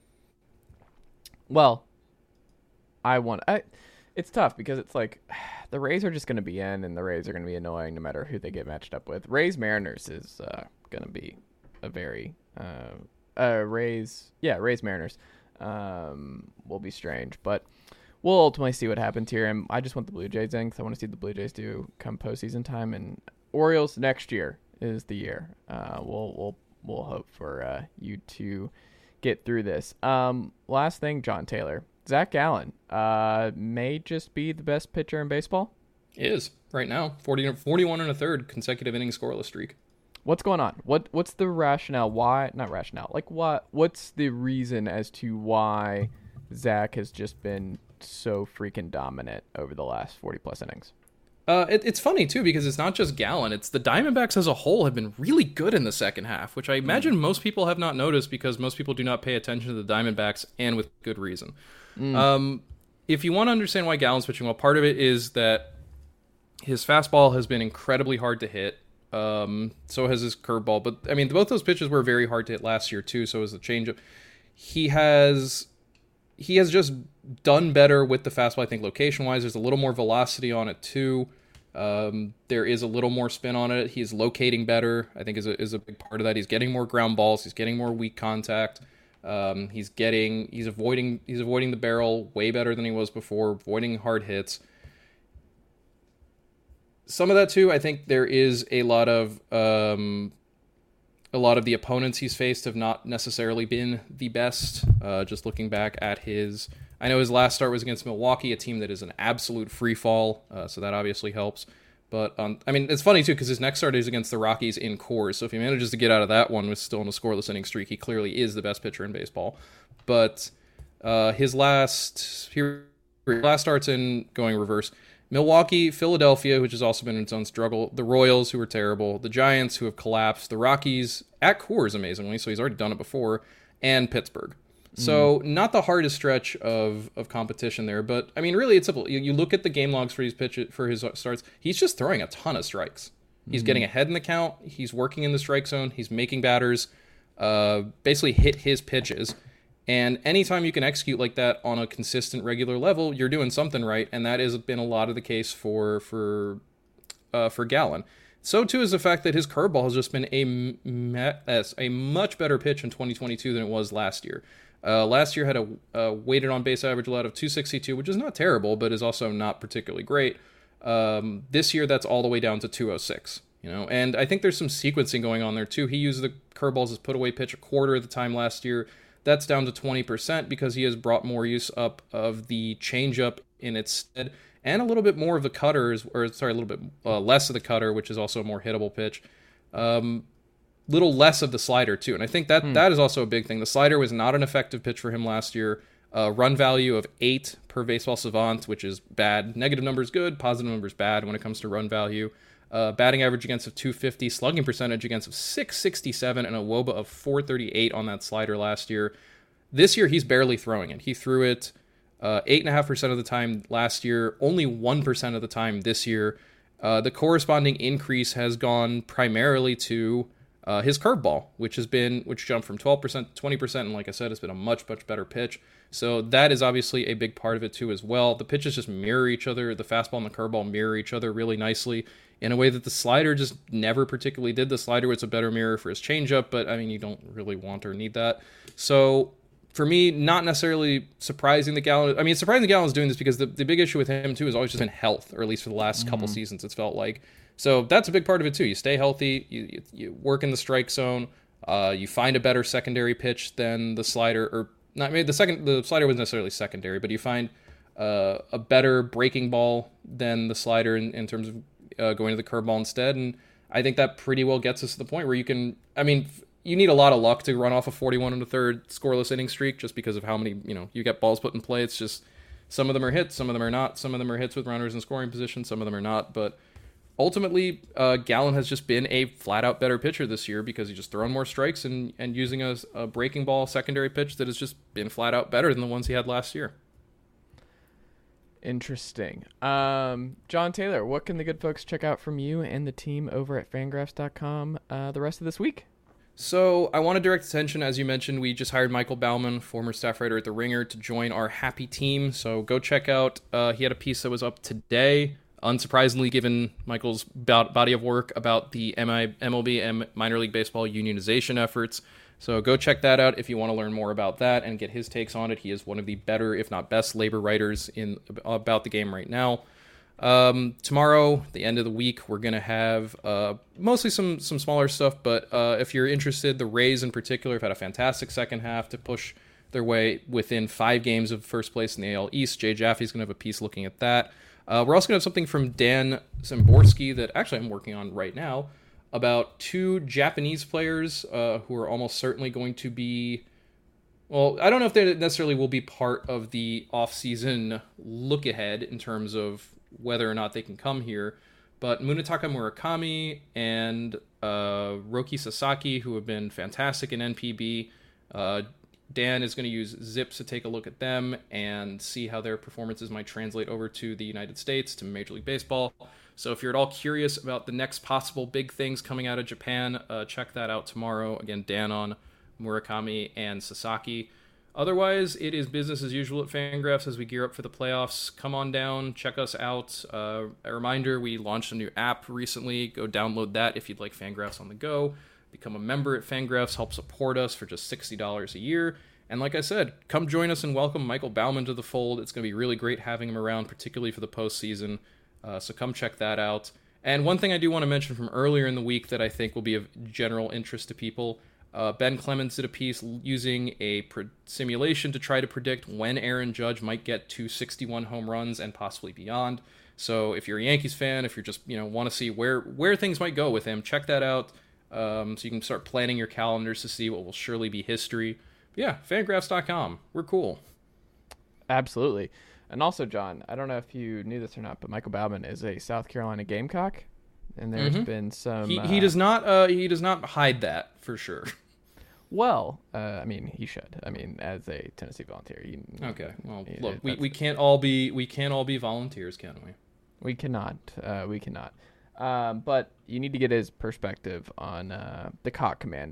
Well, I want, I, it's tough because it's like, the Rays are just going to be in, and the Rays are going to be annoying no matter who they get matched up with. Rays Mariners is uh, going to be a very uh, uh, Rays, yeah, Rays Mariners um, will be strange, but we'll ultimately see what happens here. And I just want the Blue Jays in because I want to see the Blue Jays do come postseason time. And Orioles next year is the year. Uh, we'll we'll we'll hope for uh, you to get through this. Um, last thing, John Taylor. Zach Gallen uh, may just be the best pitcher in baseball. He is right now, forty, forty-one and a third consecutive inning scoreless streak. What's going on? What What's the rationale? Why not rationale? Like what? What's the reason as to why Zach has just been so freaking dominant over the last forty plus innings? Uh, it, it's funny too because it's not just Gallen; it's the Diamondbacks as a whole have been really good in the second half, which I imagine mm. most people have not noticed because most people do not pay attention to the Diamondbacks, and with good reason. Mm. Um, if you want to understand why Gallen's pitching well, part of it is that his fastball has been incredibly hard to hit. Um, so has his curveball, but I mean, both those pitches were very hard to hit last year too. So is the changeup. He has he has just done better with the fastball. I think location wise, there's a little more velocity on it too. Um, there is a little more spin on it. He's locating better. I think is a, is a big part of that. He's getting more ground balls. He's getting more weak contact. Um, he's getting, he's avoiding, he's avoiding the barrel way better than he was before, avoiding hard hits. Some of that too, I think there is a lot of, um, a lot of the opponents he's faced have not necessarily been the best. Uh, just looking back at his, I know his last start was against Milwaukee, a team that is an absolute free fall. Uh, so that obviously helps. But, um, I mean, it's funny, too, because his next start is against the Rockies in Coors. So if he manages to get out of that one with still in a scoreless inning streak, he clearly is the best pitcher in baseball. But uh, his last his last starts in going reverse. Milwaukee, Philadelphia, which has also been in its own struggle. The Royals, who are terrible. The Giants, who have collapsed. The Rockies, at Coors, amazingly, so he's already done it before. And Pittsburgh. So mm. not the hardest stretch of, of competition there, but I mean, really, it's simple. You, you look at the game logs for his pitch for his starts. He's just throwing a ton of strikes. He's mm. getting ahead in the count. He's working in the strike zone. He's making batters uh, basically hit his pitches. And anytime you can execute like that on a consistent, regular level, you're doing something right. And that has been a lot of the case for for uh, for Gallen. So too is the fact that his curveball has just been a a much better pitch in twenty twenty-two than it was last year. Uh, last year had a, a weighted on base average allowed of two sixty-two, which is not terrible, but is also not particularly great. Um, this year, that's all the way down to two oh six. You know, and I think there's some sequencing going on there too. He used the curveballs as put away pitch a quarter of the time last year. That's down to twenty percent because he has brought more use up of the changeup in its stead, and a little bit more of the cutters, or sorry, a little bit uh, less of the cutter, which is also a more hittable pitch. Um, little less of the slider too, and I think that hmm. that is also a big thing. The slider was not an effective pitch for him last year. Uh, run value of eight per Baseball Savant, which is bad. Negative numbers good, positive numbers bad when it comes to run value. Uh, batting average against of two fifty, slugging percentage against of six sixty-seven, and a W O B A of four thirty-eight on that slider last year. This year, he's barely throwing it. He threw it uh, eight point five percent of the time last year, only one percent of the time this year. Uh, the corresponding increase has gone primarily to uh, his curveball, which has been, which jumped from twelve percent to twenty percent, and like I said, it's been a much, much better pitch. So that is obviously a big part of it too as well. The pitches just mirror each other. The fastball and the curveball mirror each other really nicely in a way that the slider just never particularly did. The slider was a better mirror for his changeup, but I mean, you don't really want or need that. So for me, not necessarily surprising that Gallen, I mean, it's surprising that Gallen's doing this because the, the big issue with him too has always just been health, or at least for the last mm-hmm. couple seasons, it's felt like. So that's a big part of it too. You stay healthy, you, you, you work in the strike zone, uh, you find a better secondary pitch than the slider, or not maybe the second, the slider wasn't necessarily secondary, but you find uh, a better breaking ball than the slider in, in terms of uh, going to the curveball instead. And I think that pretty well gets us to the point where you can, I mean, you need a lot of luck to run off a forty-one and a third scoreless inning streak just because of how many, you know, you get balls put in play. It's just, some of them are hits, some of them are not. Some of them are hits with runners in scoring position, some of them are not. But ultimately, uh, Gallen has just been a flat-out better pitcher this year because he's just throwing more strikes and, and using a, a breaking ball secondary pitch that has just been flat-out better than the ones he had last year. Interesting. Um, John Taylor, what can the good folks check out from you and the team over at Fangraphs dot com uh, the rest of this week? So I want to direct attention, as you mentioned, we just hired Michael Bauman, former staff writer at The Ringer, to join our happy team. So go check out, uh, he had a piece that was up today, unsurprisingly given Michael's body of work about the M L B and minor league baseball unionization efforts. So go check that out if you want to learn more about that and get his takes on it. He is one of the better, if not best, labor writers in about the game right now. Um, tomorrow, the end of the week, we're going to have uh, mostly some some smaller stuff, but uh, if you're interested, the Rays in particular have had a fantastic second half to push their way within five games of first place in the A L East. Jay Jaffe's going to have a piece looking at that. Uh, we're also going to have something from Dan Szymborski that actually I'm working on right now about two Japanese players uh, who are almost certainly going to be, well, I don't know if they necessarily will be part of the off-season look ahead in terms of whether or not they can come here, but Munetaka Murakami and uh, Roki Sasaki, who have been fantastic in N P B. Uh, Dan is going to use Zips to take a look at them and see how their performances might translate over to the United States, to Major League Baseball. So if you're at all curious about the next possible big things coming out of Japan, uh, check that out tomorrow. Again, Dan on Murakami and Sasaki. Otherwise, it is business as usual at Fangraphs as we gear up for the playoffs. Come on down, check us out. Uh, a reminder, we launched a new app recently. Go download that if you'd like Fangraphs on the go. Become a member at Fangraphs, help support us for just sixty dollars a year. And like I said, come join us and welcome Michael Bauman to the fold. It's going to be really great having him around, particularly for the postseason. Uh, so come check that out. And one thing I do want to mention from earlier in the week that I think will be of general interest to people, uh, Ben Clemens did a piece using a pre- simulation to try to predict when Aaron Judge might get to sixty-one home runs and possibly beyond. So if you're a Yankees fan, if you're just, you know, want to see where, where things might go with him, check that out. Um, so you can start planning your calendars to see what will surely be history. But yeah, Fangraphs dot com. We're cool. Absolutely. And also, John, I don't know if you knew this or not, but Michael Bauman is a South Carolina Gamecock, and there's mm-hmm. been some. He uh, he does not uh he does not hide that for sure. Well, uh, I mean, he should. I mean, as a Tennessee Volunteer. He, okay. Well, he, look, we, we can't all be we can't all be volunteers, can we? We cannot. Uh, we cannot. Um, but you need to get his perspective on uh, the Cock Commander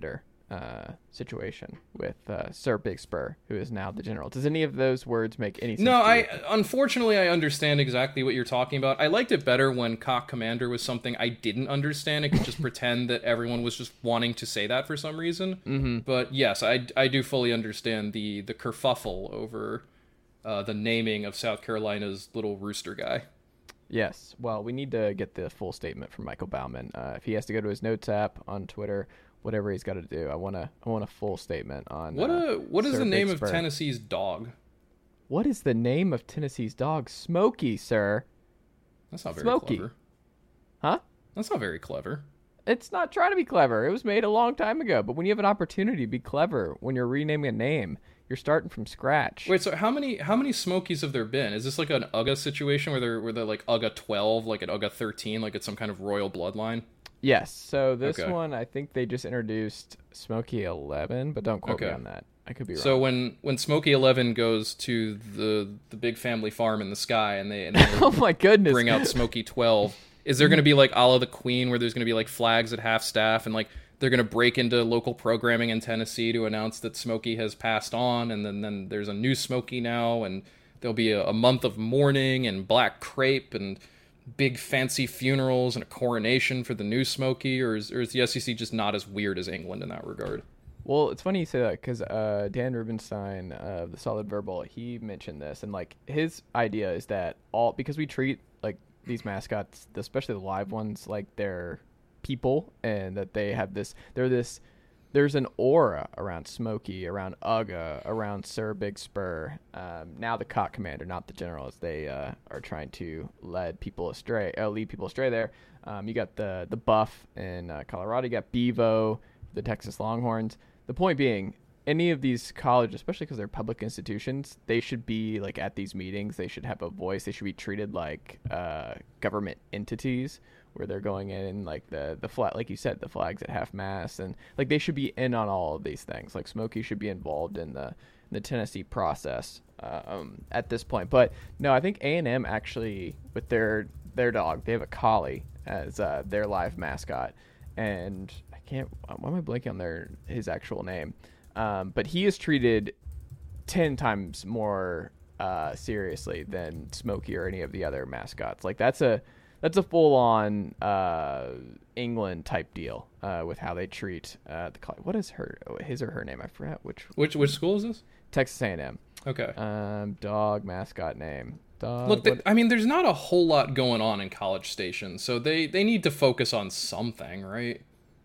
uh, situation with uh, Sir Big Spur, who is now the general. Does any of those words make any sense? No, to I you? unfortunately I understand exactly what you're talking about. I liked it better when Cock Commander was something I didn't understand. I could just pretend that everyone was just wanting to say that for some reason. Mm-hmm. But yes, I, I do fully understand the the kerfuffle over uh, the naming of South Carolina's little rooster guy. Yes. Well, we need to get the full statement from Michael Bauman. Uh, if he has to go to his notes app on Twitter, whatever he's got to do, I want to. I want a full statement on. What uh, a what is Sir the Big name Spur. of Tennessee's dog? What is the name of Tennessee's dog? Smokey, sir. That's not very Smokey. clever. Huh? That's not very clever. It's not trying to be clever. It was made a long time ago. But when you have an opportunity to be clever, when you're renaming a name, you're starting from scratch. Wait, so how many how many Smokies have there been? Is this like an U G A situation where they're where they're like U G A twelve, like an U G A thirteen, like it's some kind of royal bloodline? Yes. So this Okay. one, I think they just introduced Smokey eleven, but don't quote me Okay. on that. I could be wrong. So when when Smokey eleven goes to the the big family farm in the sky and they, and they oh my goodness. bring out Smokey twelve, is there going to be like a la the Queen where there's going to be like flags at half staff and like they're going to break into local programming in Tennessee to announce that Smokey has passed on, and then, then there's a new Smokey now, and there'll be a, a month of mourning and black crepe and big fancy funerals and a coronation for the new Smokey, or is, or is the S E C just not as weird as England in that regard? Well, it's funny you say that because uh, Dan Rubenstein of the Solid Verbal, he mentioned this, and like his idea is that all because we treat like these mascots, especially the live ones, like they're people, and that they have this, they're this, there's an aura around Smokey, around U G A, around Sir Big Spur. Um, now the Cock Commander, not the General, as they uh, are trying to lead people astray, uh, lead people astray there. Um, you got the the Buff in uh, Colorado, you got Bevo, the Texas Longhorns. The point being, any of these colleges, especially because they're public institutions, they should be like at these meetings. They should have a voice. They should be treated like uh, government entities, where they're going in like the the flag, like you said, the flags at half mast, and like they should be in on all of these things. Like Smokey should be involved in the in the Tennessee process uh, um, at this point. But no, I think A and M actually with their their dog, they have a collie as uh, their live mascot, and I can't. Why am I blanking on their his actual name? Um, but he is treated ten times more uh, seriously than Smokey or any of the other mascots. Like that's a that's a full on uh, England type deal uh, with how they treat uh, the collie. What is her his or her name? I forgot which. Which which school is this? Texas A and M. Okay. Um, dog mascot name. Dog. Look, they, what- I mean, there's not a whole lot going on in College Station, so they, they need to focus on something, right?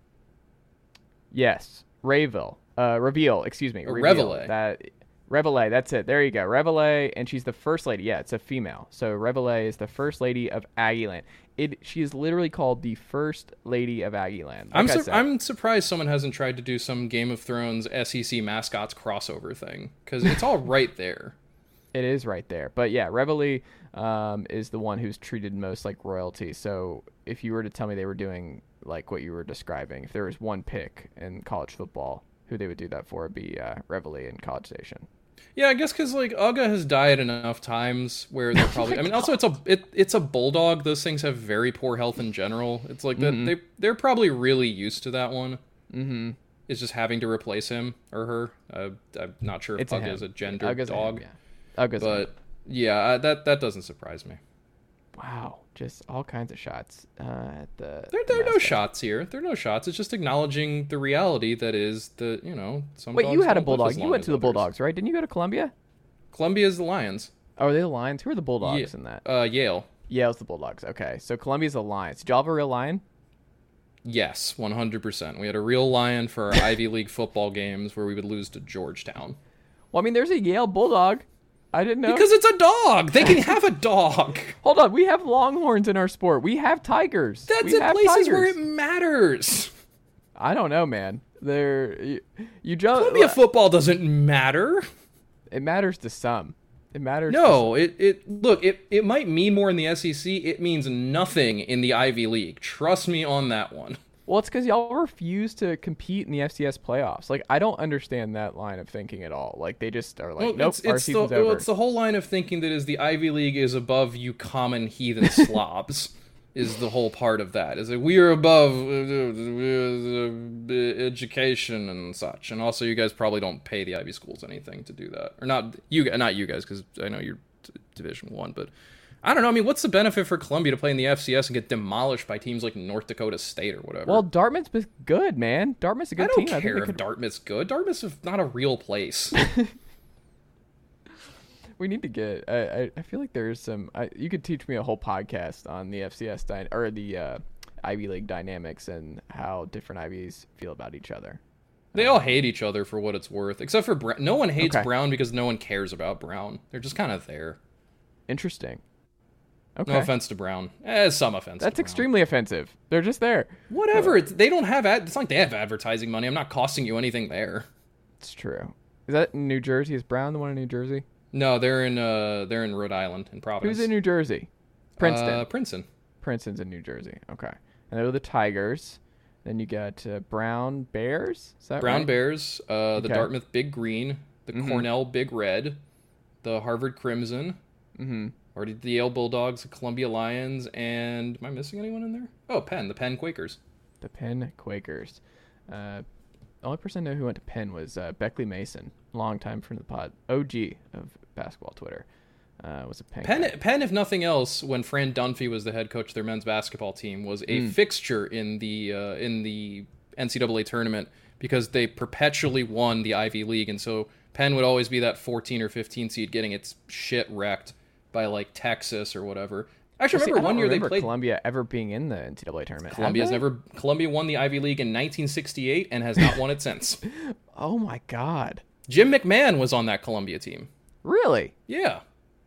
Yes, Rayville. Uh, Reveal. Excuse me. Or Reveal. Reveille. That. Reveille, that's it. There you go. Reveille, and she's the first lady. Yeah, it's a female. So Reveille is the first lady of Aggieland. It. She is literally called the first lady of Aggieland. Like I'm I sur- said. I'm surprised someone hasn't tried to do some Game of Thrones S E C mascots crossover thing, because it's all right there. It is right there. But yeah, Reveille um, is the one who's treated most like royalty. So if you were to tell me they were doing like what you were describing, if there was one pick in college football who they would do that for, would be uh, Reveille in College Station. Yeah, I guess because like U G A has died enough times where they're probably. I mean, also it's a it, it's a bulldog. Those things have very poor health in general. It's like that Mm-hmm. they they're probably really used to that one. Mm-hmm. It's just having to replace him or her. Uh, I'm not sure if It's a U G A him. is a gender Uga's a him, dog, yeah. Uga's a him. but yeah, uh, that that doesn't surprise me. Wow, just all kinds of shots uh, at the. There, there are no mascot. shots here. There are no shots. It's just acknowledging the reality that is the you know some. Wait, dogs you had a don't live bulldog. as You long went as to the others. Bulldogs, right? Didn't you go to Columbia? Columbia is the Lions. Oh, are they the Lions? Who are the Bulldogs Ye- in that? Uh, Yale. Yale's the Bulldogs. Okay, so Columbia's the Lions. Did y'all have a real lion? Yes, one hundred percent. We had a real lion for our Ivy League football games where we would lose to Georgetown. Well, I mean, there's a Yale Bulldog. I didn't know. Because it's a dog. They can have a dog. Hold on, we have Longhorns in our sport. We have Tigers. That's we in have places tigers. where it matters. I don't know, man. There, you, you just Columbia football doesn't matter. It matters to some. It matters. To No, it, it look, it, it might mean more in the S E C. It means nothing in the Ivy League. Trust me on that one. Well, it's because y'all refuse to compete in the F C S playoffs. Like, I don't understand that line of thinking at all. Like, they just are like, Well, nope, it's, our it's, the, season's well, over. it's the whole line of thinking that is the Ivy League is above you common heathen slobs. is the whole part of that. Is that we are above uh, education and such, and also you guys probably don't pay the Ivy schools anything to do that, or not you, not you guys, because I know you're Division One, but I don't know. I mean, what's the benefit for Columbia to play in the F C S and get demolished by teams like North Dakota State or whatever? Well, Dartmouth's been good, man. Dartmouth's a good I don't team. care I think they if could... Dartmouth's good. Dartmouth's not a real place. We need to get. I, I I feel like there's some. I, you could teach me a whole podcast on the F C S dy- or the uh, Ivy League dynamics and how different Ivies feel about each other. They all hate each other for what it's worth, except for Brown. No one hates Okay. Brown because no one cares about Brown. They're just kind of there. Interesting. Okay. No offense to Brown. Eh, some offense. That's to Brown. extremely offensive. They're just there. Whatever. It's, they don't have. Ad, it's not like they have advertising money. I'm not costing you anything there. It's true. Is that in New Jersey? Is Brown the one in New Jersey? No, they're in. Uh, they're in Rhode Island, in Providence. Who's in New Jersey? Princeton. Uh, Princeton. Princeton's in New Jersey. Okay. And they're the Tigers. Then you got uh, Brown Bears. Is that Brown right? Bears. Uh, the Okay. Dartmouth Big Green. The Mhm. Cornell Big Red. The Harvard Crimson. Mm-hmm. Already the Yale Bulldogs, the Columbia Lions, and am I missing anyone in there? Oh, Penn, the Penn Quakers. The Penn Quakers. Uh, the only person I know who went to Penn was uh, Beckley Mason, long time from the pod, O G of basketball Twitter. Uh, was a Penn. Penn, guy. Penn, if nothing else, when Fran Dunphy was the head coach of their men's basketball team, was a Mm. fixture in the uh, in the N C double A tournament because they perpetually won the Ivy League, and so Penn would always be that fourteen or fifteen seed getting its shit wrecked by like Texas or whatever. Actually, See, remember I don't one year remember they played. Columbia ever being in the N C double A tournament. have Columbia's they? never. Columbia won the Ivy League in nineteen sixty-eight and has not won it since. Oh my God! Jim McMahon was on that Columbia team. Really Yeah.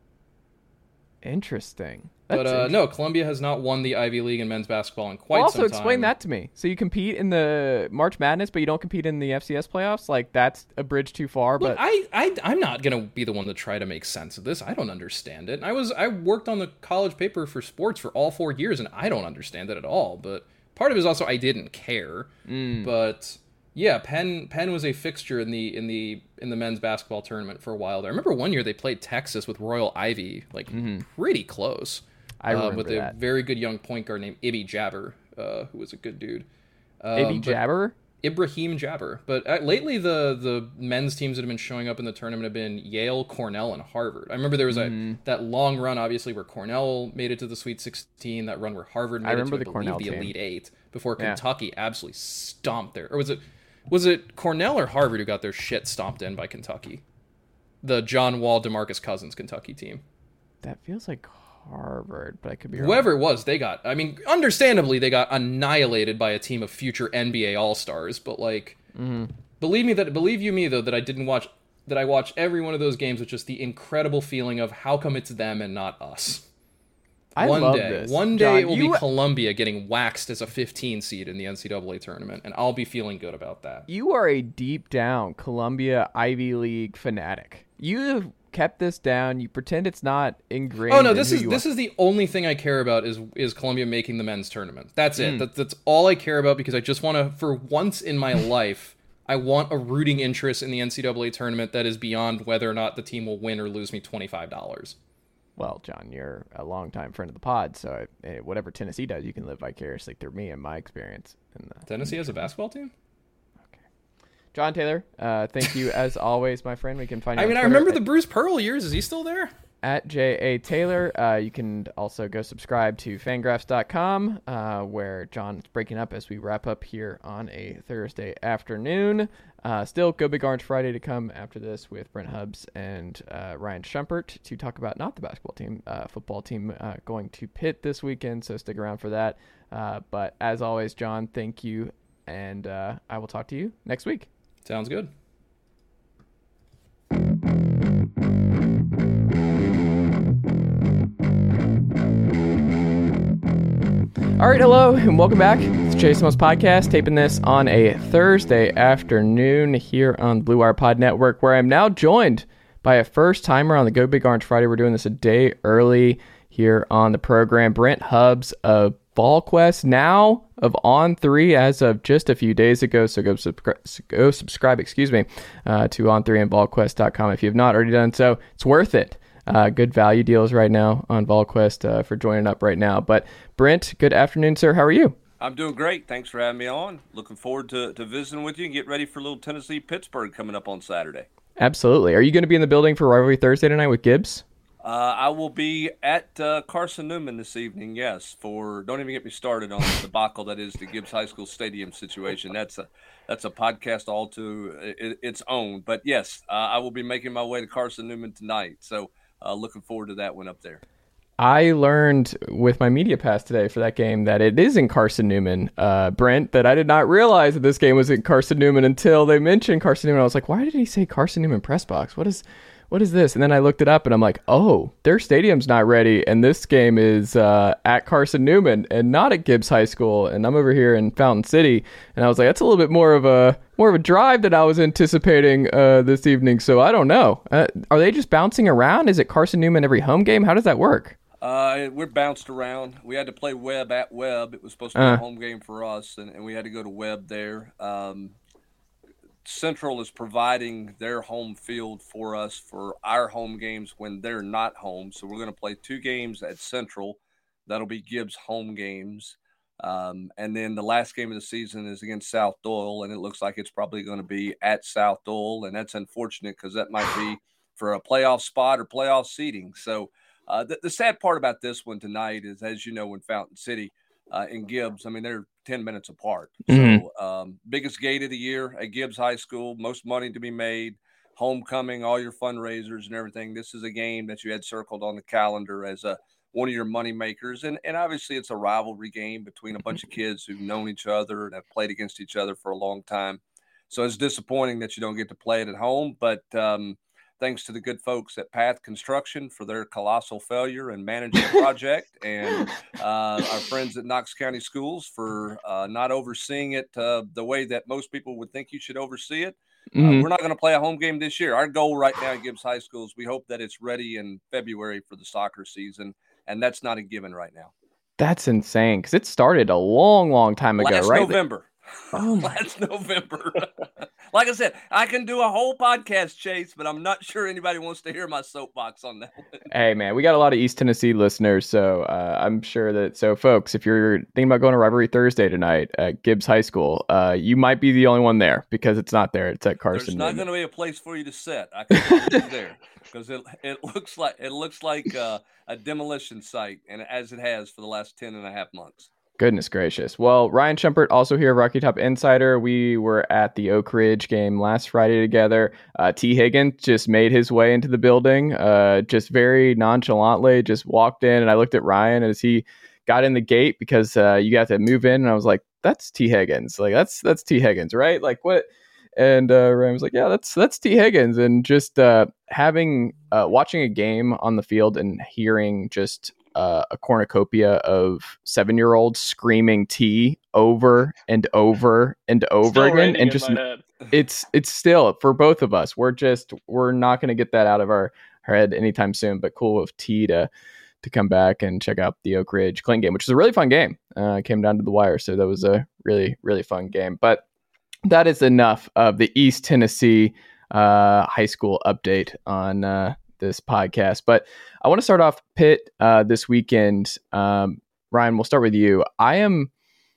interesting. But That's uh, interesting. no, Columbia has not won the Ivy League in men's basketball in quite Well, also some time. explain that to me. So you compete in the March Madness, but you don't compete in the F C S playoffs. Like that's a bridge too far. Look, but I, I, I'm not gonna be the one to try to make sense of this. I don't understand it. I was, I worked on the college paper for sports for all four years, and I don't understand it at all. But part of it is also I didn't care. Mm. But yeah, Penn, Penn was a fixture in the in the in the men's basketball tournament for a while there. I remember one year they played Texas with Royal Ivy, like pretty close. I uh, remember with that. a very good young point guard named Ibby Jabber, uh, who was a good dude. Um, Maybe but- Jabber. Ibrahim Jabber. But uh, lately, the the men's teams that have been showing up in the tournament have been Yale, Cornell, and Harvard. I remember there was Mm-hmm. a that long run, obviously, where Cornell made it to the Sweet sixteen. That run where Harvard made I it remember to, the I believe, Cornell the team. Elite Eight before Yeah. Kentucky absolutely stomped there. Or was it was it Cornell or Harvard who got their shit stomped in by Kentucky? The John Wall, DeMarcus Cousins Kentucky team. That feels like Harvard, but I could be wrong. Whoever it was, they got, I mean, understandably, they got annihilated by a team of future N B A All-Stars, but, like, Mm-hmm. believe me, that believe you me, though, that I didn't watch, that I watched every one of those games with just the incredible feeling of how come it's them and not us. I one love day, this. one day John, it will you, be Columbia getting waxed as a fifteen seed in the N C double A tournament, and I'll be feeling good about that. You are a deep down Columbia Ivy League fanatic. You kept this down. You pretend it's not ingrained. Oh no, in this who is you this are. is the only thing I care about is is Columbia making the men's tournament. That's Hmm. it. That, that's all I care about because I just want to, for once in my life, I want a rooting interest in the N C double A tournament that is beyond whether or not the team will win or lose me twenty-five dollars. Well, John, you're a longtime friend of the pod, so eh, whatever Tennessee does, you can live vicariously through me and my experience. In the... Tennessee has a basketball team? John Taylor, uh, thank you as always, my friend. We can find you I on mean, I Twitter remember at- the Bruce Pearl years. Is he still there? at J A Taylor. Uh, you can also go subscribe to fangraphs dot com, uh, where John is breaking up as we wrap up here on a Thursday afternoon. Uh, still, Go Big Orange Friday to come after this with Brent Hubbs and uh, Ryan Schumpert to talk about not the basketball team, uh, football team uh, going to Pitt this weekend, so stick around for that. Uh, but as always, John, thank you, and uh, I will talk to you next week. Sounds good. All right, hello, and welcome back. It's Chase Thomas Podcast, taping this on a Thursday afternoon here on the Blue Wire Pod Network, where I'm now joined by a first-timer on the Go Big Orange Friday. We're doing this a day early here on the program. Brent Hubbs of VolQuest, now of On three as of just a few days ago, so go, subscri- go subscribe excuse me, uh, to On three and VolQuest dot com if you have not already done so. It's worth it. Uh, good value deals right now on VolQuest uh, for joining up right now. But Brent, good afternoon, sir. How are you? I'm doing great. Thanks for having me on. Looking forward to, to visiting with you and get ready for a little Tennessee-Pittsburgh coming up on Saturday. Absolutely. Are you going to be in the building for Rivalry Thursday tonight with Gibbs? Uh, I will be at uh, Carson Newman this evening, yes, for, don't even get me started on the debacle that is the Gibbs High School Stadium situation. That's a that's a podcast all to it, its own. But yes, uh, I will be making my way to Carson Newman tonight. So uh, looking forward to that one up there. I learned with my media pass today for that game that it is in Carson Newman, uh, Brent, that I did not realize that this game was in Carson Newman until they mentioned Carson Newman. I was like, why did he say Carson Newman press box? What is, what is this? And then I looked it up and I'm like, oh, their stadium's not ready. And this game is uh, at Carson Newman and not at Gibbs High School. And I'm over here in Fountain City. And I was like, that's a little bit more of a, more of a drive than I was anticipating uh, this evening. So I don't know. Uh, are they just bouncing around? Is it Carson Newman every home game? How does that work? Uh, we're bounced around. We had to play Webb at Webb. It was supposed to be uh. a home game for us, and, and we had to go to Webb there. Um, Central is providing their home field for us for our home games when they're not home. So we're going to play two games at Central. That'll be Gibbs home games. Um, and then the last game of the season is against South Doyle, and it looks like it's probably going to be at South Doyle, and that's unfortunate because that might be for a playoff spot or playoff seeding. So Uh, the, the sad part about this one tonight is, as you know, in Fountain City uh, and Gibbs, I mean, they're ten minutes apart. Mm-hmm. So um, biggest gate of the year at Gibbs High School, most money to be made, homecoming, all your fundraisers and everything. This is a game that you had circled on the calendar as a, one of your money makers. And, and obviously it's a rivalry game between a bunch of kids who've known each other and have played against each other for a long time. So it's disappointing that you don't get to play it at home, but um, thanks to the good folks at Path Construction for their colossal failure in managing the project, and uh, our friends at Knox County Schools for uh, not overseeing it uh, the way that most people would think you should oversee it. Mm-hmm. Uh, we're not going to play a home game this year. Our goal right now at Gibbs High School is we hope that it's ready in February for the soccer season, and that's not a given right now. That's insane because it started a long, long time ago, Last right? November. Oh, last November. Like I said, I can do a whole podcast, Chase, but I'm not sure anybody wants to hear my soapbox on that one. Hey, man, we got a lot of East Tennessee listeners, so uh, I'm sure that. So, folks, if you're thinking about going to Rivalry Thursday tonight at Gibbs High School, uh, you might be the only one there because it's not there. It's at Carson. There's not going to be a place for you to sit. I can tell you there because it it looks like it looks like uh, a demolition site, and as it has for the last ten and a half months. Goodness gracious. Well, Ryan Shumpert, also here, Rocky Top Insider. We were at the Oak Ridge game last Friday together. Uh, T. Higgins just made his way into the building, uh, just very nonchalantly, just walked in. And I looked at Ryan as he got in the gate because uh, you got to move in. And I was like, that's T. Higgins. Like, that's that's T. Higgins, right? Like, what? And uh, Ryan was like, yeah, that's that's T. Higgins. And just uh, having, uh, watching a game on the field and hearing just Uh, a cornucopia of seven-year-olds screaming T over and over and over still again, and just it's it's still for both of us. We're just we're not going to get that out of our head anytime soon. But cool of T to to come back and check out the Oak Ridge Clinton game, which is a really fun game. Uh, came down to the wire, so that was a really really fun game. But that is enough of the East Tennessee uh, high school update on Uh, this podcast, but I want to start off Pitt uh, this weekend. Um, Ryan, we'll start with you. I am,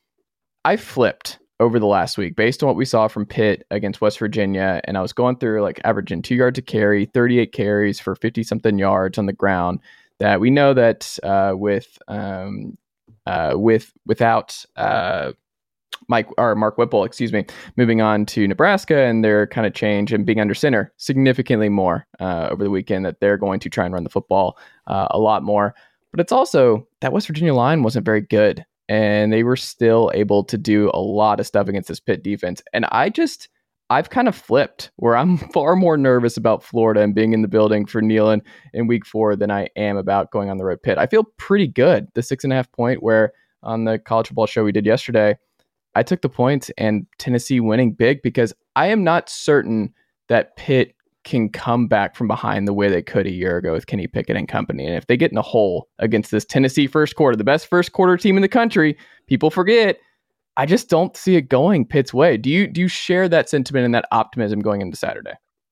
I flipped over the last week based on what we saw from Pitt against West Virginia, and I was going through like averaging two yards a carry, thirty-eight carries for fifty something yards on the ground. That we know that uh, with um, uh, with without uh, Mike or Mark Whipple, excuse me, moving on to Nebraska and their kind of change and being under center significantly more uh, over the weekend, that they're going to try and run the football uh, a lot more. But it's also that West Virginia line wasn't very good, and they were still able to do a lot of stuff against this Pitt defense. And I just, I've kind of flipped where I'm far more nervous about Florida and being in the building for Neyland in week four than I am about going on the road Pitt. I feel pretty good. The six and a half point where on the college football show we did yesterday, I took the points and Tennessee winning big because I am not certain that Pitt can come back from behind the way they could a year ago with Kenny Pickett and company. And if they get in a hole against this Tennessee first quarter, the best first quarter team in the country, people forget. I just don't see it going Pitt's way. Do you do you share that sentiment and that optimism going into Saturday?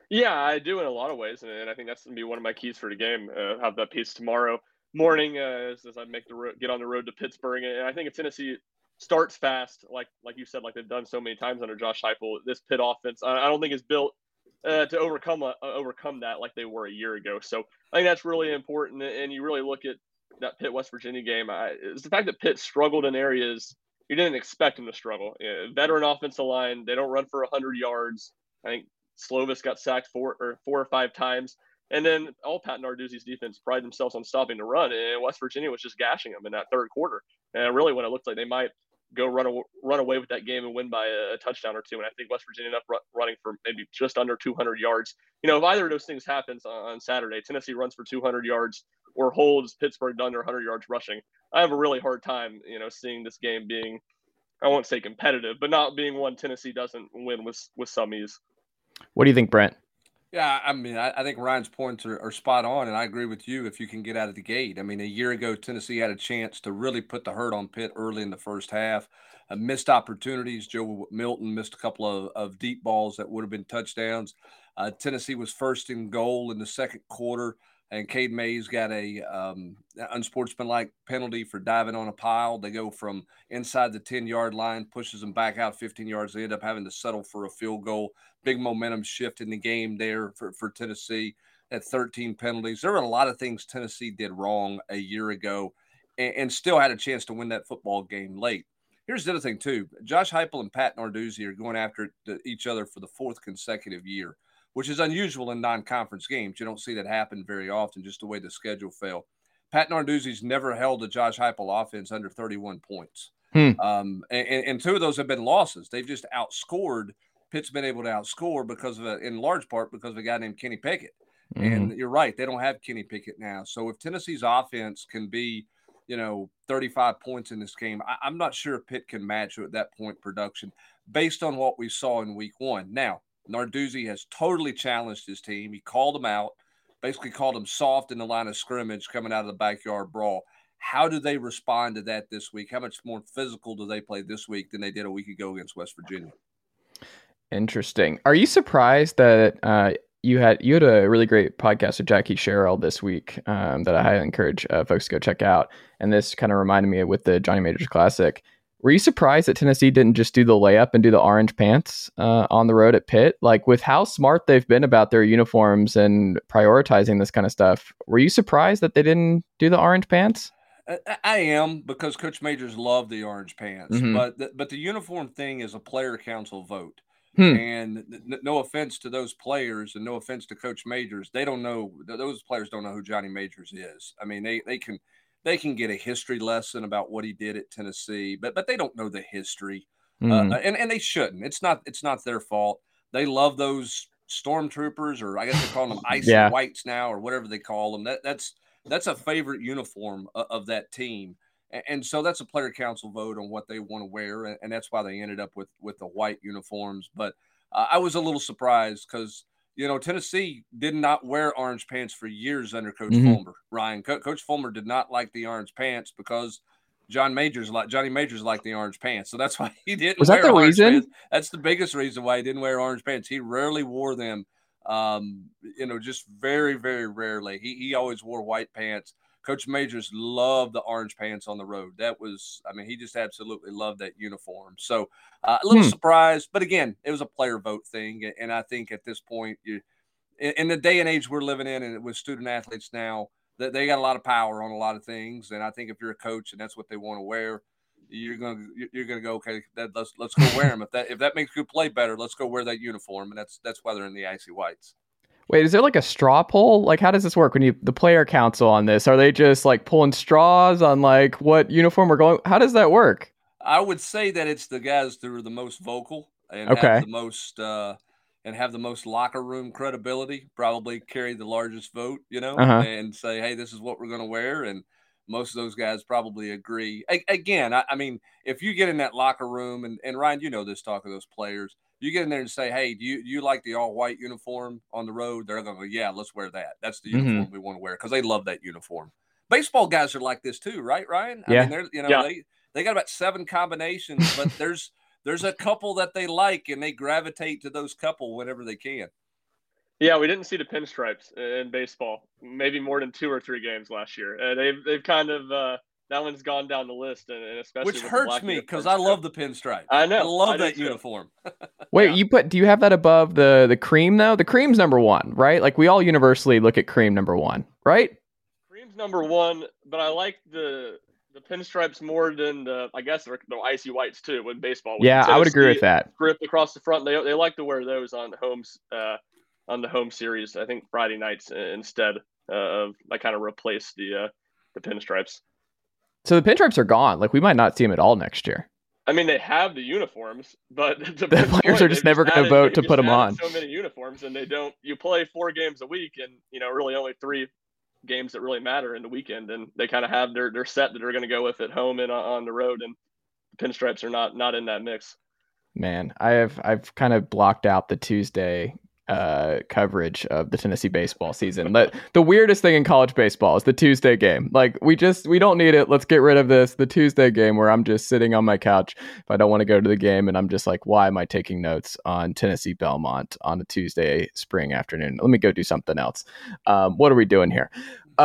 Yeah, I do in a lot of ways, and, and I think that's going to be one of my keys for the game. Uh, have that piece tomorrow morning uh, as, as I make the road, get on the road to Pittsburgh, and I think if Tennessee starts fast, like like you said, like they've done so many times under Josh Heupel, this Pitt offense, I, I don't think is built uh, to overcome uh, overcome that like they were a year ago. So I think that's really important, and you really look at that Pitt West Virginia game. I, it's the fact that Pitt struggled in areas you didn't expect them to struggle. You know, veteran offensive line, they don't run for one hundred yards. I think Slovis got sacked four or four or five times. And then all Pat Narduzzi's defense pride themselves on stopping the run, and West Virginia was just gashing them in that third quarter. And really, when it looked like they might go run run away with that game and win by a, a touchdown or two, and I think West Virginia ended up running for maybe just under two hundred yards. You know, if either of those things happens on, on Saturday, Tennessee runs for two hundred yards or holds Pittsburgh under one hundred yards rushing, I have a really hard time, you know, seeing this game being, I won't say competitive, but not being one Tennessee doesn't win with with some ease. What do you think, Brent? Yeah, I mean, I, I think Ryan's points are, are spot on, and I agree with you if you can get out of the gate. I mean, a year ago, Tennessee had a chance to really put the hurt on Pitt early in the first half. Uh, missed opportunities. Joe Milton missed a couple of, of deep balls that would have been touchdowns. Uh, Tennessee was first in goal in the second quarter, and Cade Mays got a um, unsportsmanlike penalty for diving on a pile. They go from inside the ten-yard line, pushes them back out fifteen yards. They end up having to settle for a field goal. Big momentum shift in the game there for, for Tennessee at thirteen penalties. There were a lot of things Tennessee did wrong a year ago and, and still had a chance to win that football game late. Here's the other thing, too. Josh Heupel and Pat Narduzzi are going after each other for the fourth consecutive year, which is unusual in non-conference games. You don't see that happen very often, just the way the schedule fell. Pat Narduzzi's never held a Josh Heupel offense under thirty-one points. Hmm. Um, and, and two of those have been losses. They've just outscored. Pitt's been able to outscore because of, a, in large part, because of a guy named Kenny Pickett. Mm-hmm. And you're right, they don't have Kenny Pickett now. So if Tennessee's offense can be, you know, thirty-five points in this game, I, I'm not sure Pitt can match at that point production based on what we saw in week one. Now, Narduzzi has totally challenged his team. He called them out, basically called them soft in the line of scrimmage coming out of the backyard brawl. How do they respond to that this week? How much more physical do they play this week than they did a week ago against West Virginia? Interesting. Are you surprised that uh, you had you had a really great podcast with Jackie Sherrill this week um, that I highly encourage uh, folks to go check out? And this kind of reminded me of with the Johnny Majors Classic. Were you surprised that Tennessee didn't just do the layup and do the orange pants uh, on the road at Pitt? Like, with how smart they've been about their uniforms and prioritizing this kind of stuff, were you surprised that they didn't do the orange pants? I am, because Coach Majors loved the orange pants, mm-hmm. but the, but the uniform thing is a player council vote. Hmm. And n- no offense to those players and no offense to Coach Majors, they don't know, those players don't know who Johnny Majors is. I mean, they, they can they can get a history lesson about what he did at Tennessee, but but they don't know the history, hmm. uh, and and they shouldn't. It's not it's not their fault. They love those stormtroopers, or I guess they call them icy yeah. whites now, or whatever they call them. That that's that's a favorite uniform of, of that team. And so that's a player council vote on what they want to wear, and that's why they ended up with, with the white uniforms. But uh, I was a little surprised because, you know, Tennessee did not wear orange pants for years under Coach mm-hmm. Fulmer. Ryan, Co- Coach Fulmer did not like the orange pants because John Majors like Johnny Majors liked the orange pants, so that's why he didn't. Was that wear the reason? Pants. That's the biggest reason why he didn't wear orange pants. He rarely wore them. Um, you know, just very, very rarely. He he always wore white pants. Coach Majors loved the orange pants on the road. That was, I mean, he just absolutely loved that uniform. So uh, a little hmm. surprised, but again, it was a player vote thing. And I think at this point, you, in, in the day and age we're living in, and with student athletes now, that they got a lot of power on a lot of things. And I think if you're a coach and that's what they want to wear, you're gonna you're gonna go, okay, that, let's let's go wear them. If that if that makes you play better, let's go wear that uniform. And that's that's why they're in the icy whites. Wait, is there like a straw poll? Like, how does this work when you the player council on this? Are they just like pulling straws on like what uniform we're going? How does that work? I would say that it's the guys that are the most vocal and okay. have the most uh, and have the most locker room credibility. Probably carry the largest vote, you know, uh-huh. and say, hey, this is what we're going to wear. And most of those guys probably agree. A- again, I, I mean, if you get in that locker room, and, and Ryan, you know this, talk of those players. You get in there and say, hey, do you, do you like the all-white uniform on the road? They're going to go, yeah, let's wear that. That's the uniform mm-hmm. we want to wear, because they love that uniform. Baseball guys are like this too, right, Ryan? Yeah. I mean, they're, you know, yeah. they, they got about seven combinations, but there's there's a couple that they like, and they gravitate to those couple whenever they can. Yeah, we didn't see the pinstripes in baseball. Maybe more than two or three games last year. Uh, they've they've kind of uh, that one's gone down the list, and, and especially Which with hurts the black me because uniforms, I love the pinstripes. I know. I love I do that too. uniform. Wait, Yeah. you put? Do you have that above the the cream though? The cream's number one, right? Like we all universally look at cream number one, right? Cream's number one, but I like the the pinstripes more than the I guess they're the icy whites too. With baseball, with Yeah, the I would agree with Tennessee that. Grip across the front. They they like to wear those on the homes uh, on the home series. I think Friday nights instead of I kind of replace the uh, the pinstripes. So the pinstripes are gone. Like we might not see them at all next year. I mean, they have the uniforms, but the, The players are just never going to vote to put them on. So many uniforms, and they don't. You play four games a week, and you know, really only three games that really matter in the weekend, and they kind of have their their set that they're going to go with at home and on the road, and the pinstripes are not not in that mix. Man, I have I've kind of blocked out the Tuesday uh, coverage of the Tennessee baseball season. But the weirdest thing in college baseball is the Tuesday game. Like we just we don't need it. Let's get rid of this. The Tuesday game where I'm just sitting on my couch if I don't want to go to the game, and I'm just like, why am I taking notes on Tennessee Belmont on a Tuesday spring afternoon? Let me go do something else. Um, what are we doing here?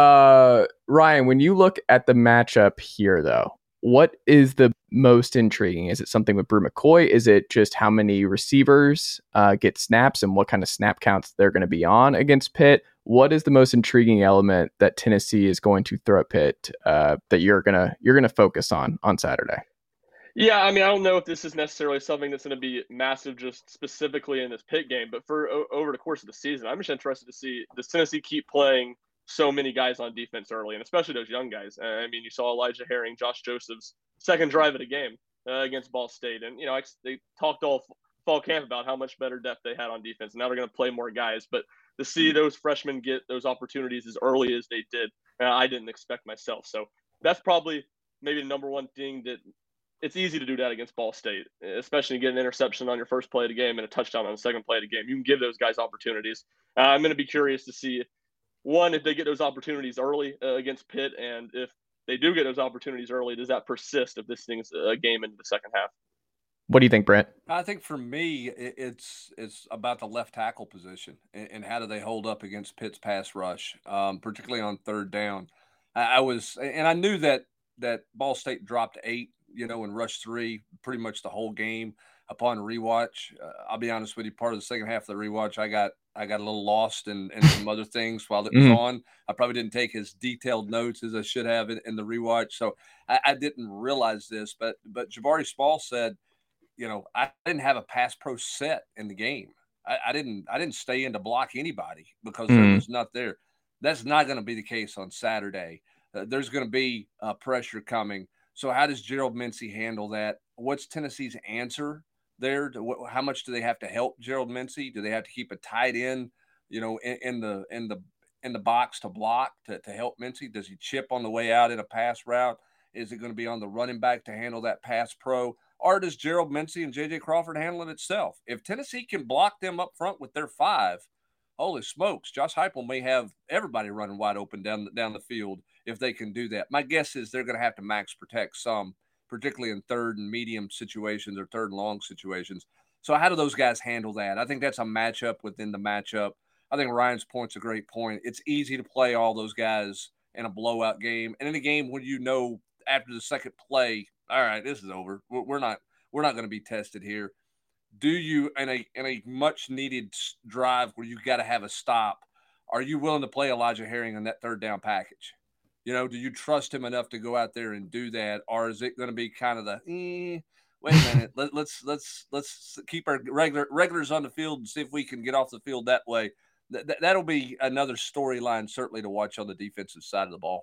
Uh, Ryan, when you look at the matchup here, though, what is the most intriguing? Is it something with Brew McCoy? Is it just how many receivers uh, get snaps and what kind of snap counts they're going to be on against Pitt? What is the most intriguing element that Tennessee is going to throw at Pitt uh, that you're gonna you're gonna focus on on Saturday? Yeah, I mean, I don't know if this is necessarily something that's going to be massive just specifically in this Pitt game, but for o- over the course of the season, I'm just interested to see does Tennessee keep playing so many guys on defense early, and especially those young guys. Uh, I mean, you saw Elijah Herring, Josh Joseph's second drive of the game uh, against Ball State, and you know I, they talked all fall camp about how much better depth they had on defense, and now they're going to play more guys. But to see those freshmen get those opportunities as early as they did, uh, I didn't expect myself. So that's probably maybe the number one thing that it's easy to do that against Ball State, especially get an interception on your first play of the game and a touchdown on the second play of the game. You can give those guys opportunities. Uh, I'm going to be curious to see. One, if they get those opportunities early uh, against Pitt, and if they do get those opportunities early, does that persist if this thing's a game into the second half? What do you think, Brent? I think for me, it's it's about the left tackle position and, and how do they hold up against Pitt's pass rush, um, particularly on third down. I, I was, and I knew that that Ball State dropped eight, you know, and rushed three pretty much the whole game. Upon rewatch, uh, I'll be honest with you, part of the second half of the rewatch, I got I got a little lost in, in some other things while it was mm-hmm. on. I probably didn't take as detailed notes as I should have in, in the rewatch, so I, I didn't realize this. But but Jabari Small said, you know, I didn't have a pass pro set in the game. I, I didn't I didn't stay in to block anybody because mm-hmm. there was not there. That's not going to be the case on Saturday. Uh, there's going to be uh, pressure coming. So how does Gerald Mincey handle that? What's Tennessee's answer there? To, how much do they have to help Gerald Mincey? Do they have to keep a tight end, you know, in, in the in the in the box to block to, to help Mincey? Does he chip on the way out in a pass route? Is it going to be on the running back to handle that pass pro? Or does Gerald Mincey and J J Crawford handle it itself? If Tennessee can block them up front with their five, holy smokes, Josh Heupel may have everybody running wide open down the, down the field if they can do that. My guess is they're going to have to max protect some, particularly in third and medium situations or third and long situations. So how do those guys handle that? I think that's a matchup within the matchup. I think Ryan's point's a great point. It's easy to play all those guys in a blowout game. And in a game when you know after the second play, all right, this is over. We're not we're not going to be tested here. Do you, in a in a much-needed drive where you got to have a stop, are you willing to play Elijah Herring on that third down package? You know, do you trust him enough to go out there and do that, or is it going to be kind of the eh, wait a minute, let, let's let's let's keep our regular regulars on the field and see if we can get off the field that way? Th- that'll be another storyline certainly to watch on the defensive side of the ball.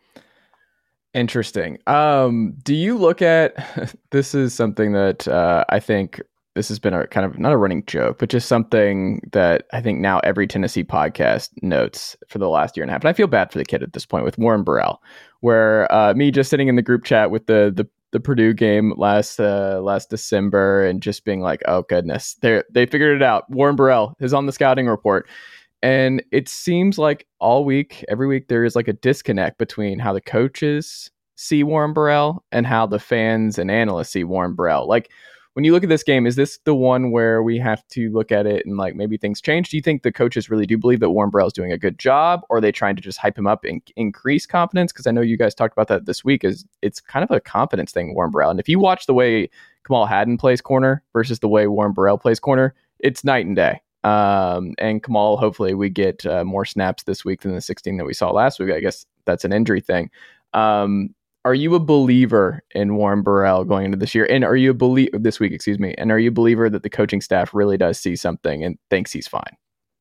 Interesting. Um, do you look at this is something that uh, I think this has been a kind of not a running joke, but just something that I think now every Tennessee podcast notes for the last year and a half. And I feel bad for the kid at this point with Warren Burrell, where uh, me just sitting in the group chat with the the, the Purdue game last uh, last December and just being like, oh goodness, they they figured it out. Warren Burrell is on the scouting report. And it seems like all week, every week, there is like a disconnect between how the coaches see Warren Burrell and how the fans and analysts see Warren Burrell. Like when you look at this game, is this the one where we have to look at it and like maybe things change? Do you think the coaches really do believe that Warren Burrell's doing a good job, or are they trying to just hype him up and increase confidence? Because I know you guys talked about that this week. Is it's kind of a confidence thing, Warren Burrell. And if you watch the way Kamal Hadden plays corner versus the way Warren Burrell plays corner, it's night and day. Um, and Kamal, hopefully we get uh, more snaps this week than the sixteen that we saw last week. I guess that's an injury thing. Um, Are you a believer in Warren Burrell going into this year? And are you a belie- this week, excuse me, and are you a believer that the coaching staff really does see something and thinks he's fine?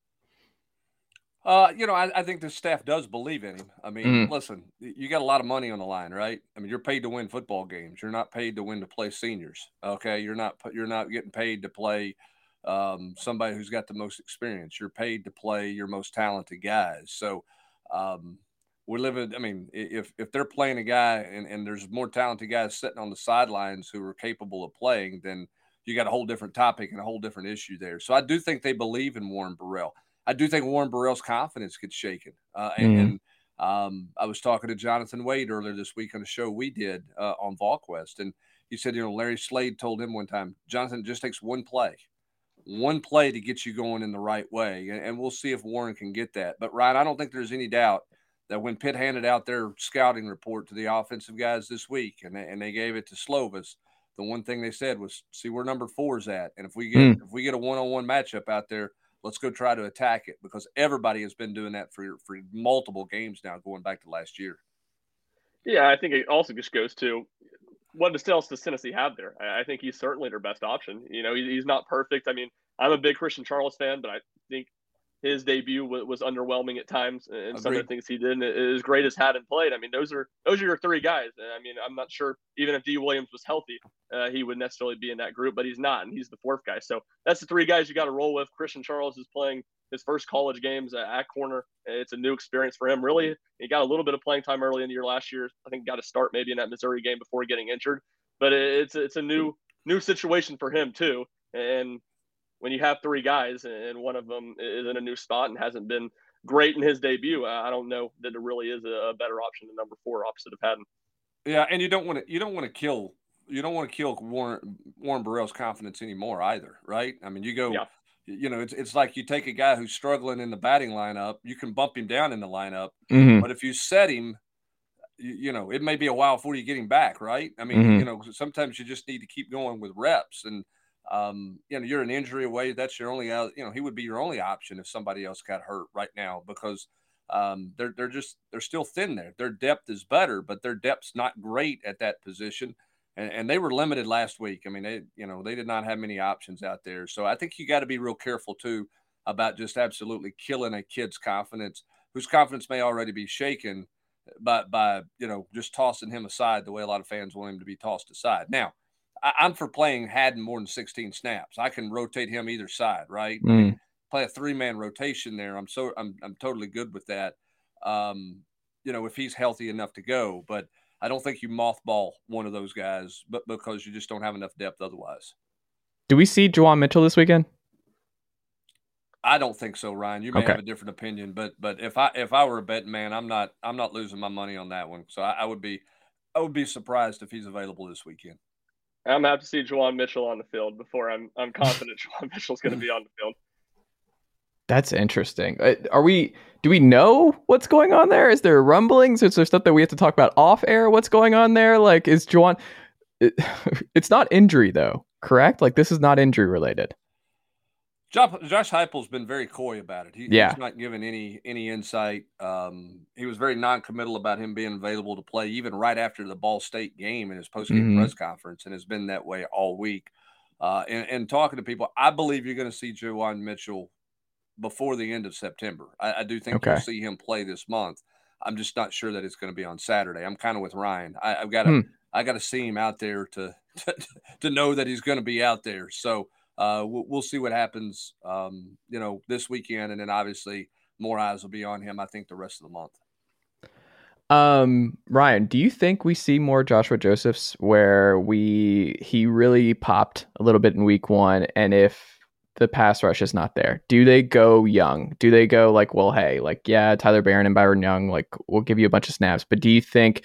Uh, you know, I, I think the staff does believe in him. I mean, Mm. listen, you got a lot of money on the line, right? I mean, you're paid to win football games. You're not paid to win to play seniors. Okay, you're not you're not getting paid to play um, somebody who's got the most experience. You're paid to play your most talented guys. So. Um, We're living. I mean, if if they're playing a guy and, and there's more talented guys sitting on the sidelines who are capable of playing, then you got a whole different topic and a whole different issue there. So I do think they believe in Warren Burrell. I do think Warren Burrell's confidence gets shaken. Uh, and, Mm. and um, I was talking to Jonathan Wade earlier this week on a show we did uh, on VolQuest, and he said, you know, Larry Slade told him one time, Jonathan, it just takes one play, one play to get you going in the right way, and, and we'll see if Warren can get that. But Ryan, I don't think there's any doubt that when Pitt handed out their scouting report to the offensive guys this week, and they, and they gave it to Slovis, the one thing they said was, "See where number four is at, and if we get Mm. if we get a one-on-one matchup out there, let's go try to attack it," because everybody has been doing that for for multiple games now, going back to last year. Yeah, I think it also just goes to what else does Tennessee have there? I think he's certainly their best option. You know, he's not perfect. I mean, I'm a big Christian Charles fan, but I think his debut was, was underwhelming at times, and some of the Agreed. things he did, and as great as Haddon played, I mean, those are those are your three guys. I mean, I'm not sure even if D. Williams was healthy, uh, he would necessarily be in that group, but he's not, and he's the fourth guy. So that's the three guys you got to roll with. Christian Charles is playing his first college games at corner. It's a new experience for him. Really, he got a little bit of playing time early in the year last year. I think he got to start maybe in that Missouri game before getting injured, but it's it's a new new situation for him too, and when you have three guys and one of them is in a new spot and hasn't been great in his debut, I don't know that there really is a better option than number four opposite of Haddon. Yeah, and you don't want to you don't want to kill you don't want to kill Warren Warren Burrell's confidence anymore either, right? I mean, you go, Yeah. you know, it's it's like you take a guy who's struggling in the batting lineup, you can bump him down in the lineup, Mhm. but if you set him, you, you know, it may be a while before you get him back, right? I mean, Mhm. you know, sometimes you just need to keep going with reps, and um, you know, you're an injury away. That's your only, out. You know, he would be your only option if somebody else got hurt right now, because um, they're they're just they're still thin there. Their depth is better, but their depth's not great at that position, and, and they were limited last week. I mean, they you know they did not have many options out there. So I think you got to be real careful too about just absolutely killing a kid's confidence, whose confidence may already be shaken by by you know just tossing him aside the way a lot of fans want him to be tossed aside. Now, I, I'm for playing Haddon more than sixteen snaps. I can rotate him either side, right? I mean, Mm. play a three man rotation there. I'm so I'm I'm totally good with that. Um, you know, if he's healthy enough to go, but I don't think you mothball one of those guys, but because you just don't have enough depth otherwise. Do we see Juwan Mitchell this weekend? I don't think so, Ryan. You may Okay. have a different opinion, but but if I if I were a betting man, I'm not I'm not losing my money on that one. So I, I would be I would be surprised if he's available this weekend. I'm gonna have to see Juwan Mitchell on the field before I'm I'm confident Juwan Mitchell's going to be on the field. That's interesting. Uh, Are we? Do we know what's going on there? Is there rumblings? Is there stuff that we have to talk about off air? What's going on there? Like, is Juwan? It, it's not injury though, correct? Like, this is not injury related. Josh, Josh Heupel's been very coy about it. He, Yeah. He's not given any any insight. Um, he was very non-committal about him being available to play, even right after the Ball State game in his post-game Mhm. press conference, and has been that way all week. Uh, and, and talking to people, I believe you're going to see Juwan Mitchell before the end of September. I, I do think Okay. you'll see him play this month. I'm just not sure that it's going to be on Saturday. I'm kind of with Ryan. I, I've got to Hmm. I got to see him out there to to, to know that he's going to be out there. So. Uh, we'll, we'll see what happens, um, you know, this weekend, and then obviously more eyes will be on him, I think, the rest of the month. Um, Ryan, do you think we see more Joshua Josephs where we he really popped a little bit in week one, and if the pass rush is not there, do they go young? Do they go like, well, hey, like, yeah, Tyler Barron and Byron Young, like, we'll give you a bunch of snaps, but do you think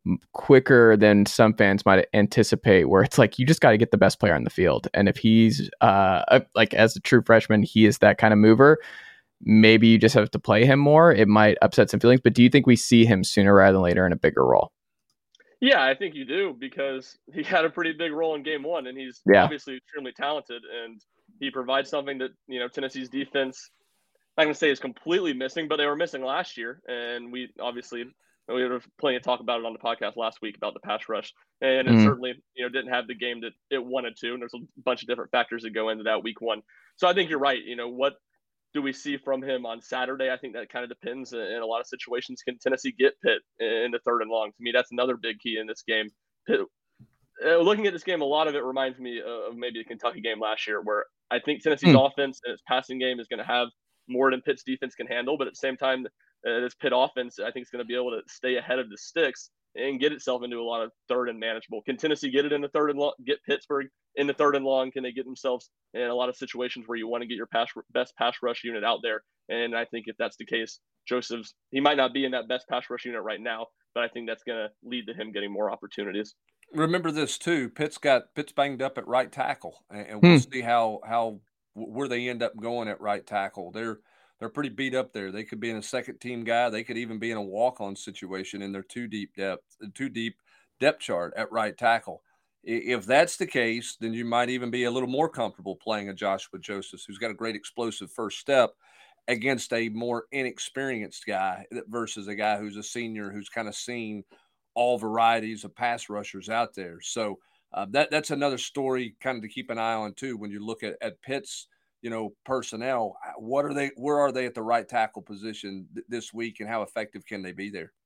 quicker than some fans might anticipate, where it's like you just got to get the best player on the field. And if he's uh, like as a true freshman, he is that kind of mover. Maybe you just have to play him more. It might upset some feelings, but do you think we see him sooner rather than later in a bigger role? Yeah, I think you do, because he had a pretty big role in game one, and he's yeah. obviously extremely talented, and he provides something that, you know, Tennessee's defense, I'm not going to say is completely missing, but they were missing last year. And we obviously, we had plenty of talk about it on the podcast last week about the pass rush, and it mm. certainly, you know, didn't have the game that it wanted to. And there's a bunch of different factors that go into that week one. So I think you're right. You know, what do we see from him on Saturday? I think that kind of depends in a lot of situations. Can Tennessee get Pitt in the third and long? To me, that's another big key in this game. Pitt, uh, looking at this game, a lot of it reminds me of maybe the Kentucky game last year, where I think Tennessee's mm. offense and its passing game is going to have more than Pitt's defense can handle. But at the same time, uh, this Pitt offense, I think, is going to be able to stay ahead of the sticks and get itself into a lot of third and manageable. Can Tennessee get it in the third and long, get Pittsburgh in the third and long? Can they get themselves in a lot of situations where you want to get your pass, best pass rush unit out there? And I think if that's the case, Joseph's, he might not be in that best pass rush unit right now, but I think that's going to lead to him getting more opportunities. Remember this too, Pitt's got Pitt's banged up at right tackle, and we'll hmm. see how, how, where they end up going at right tackle. They're, They're pretty beat up there. They could be in a second team guy. They could even be in a walk-on situation in their two deep depth, two deep depth chart at right tackle. If that's the case, then you might even be a little more comfortable playing a Joshua Joseph, who's got a great explosive first step, against a more inexperienced guy versus a guy who's a senior who's kind of seen all varieties of pass rushers out there. So uh, that that's another story kind of to keep an eye on too when you look at, at Pitt's, you know, personnel. What are they, where are they at the right tackle position th- this week, and how effective can they be there?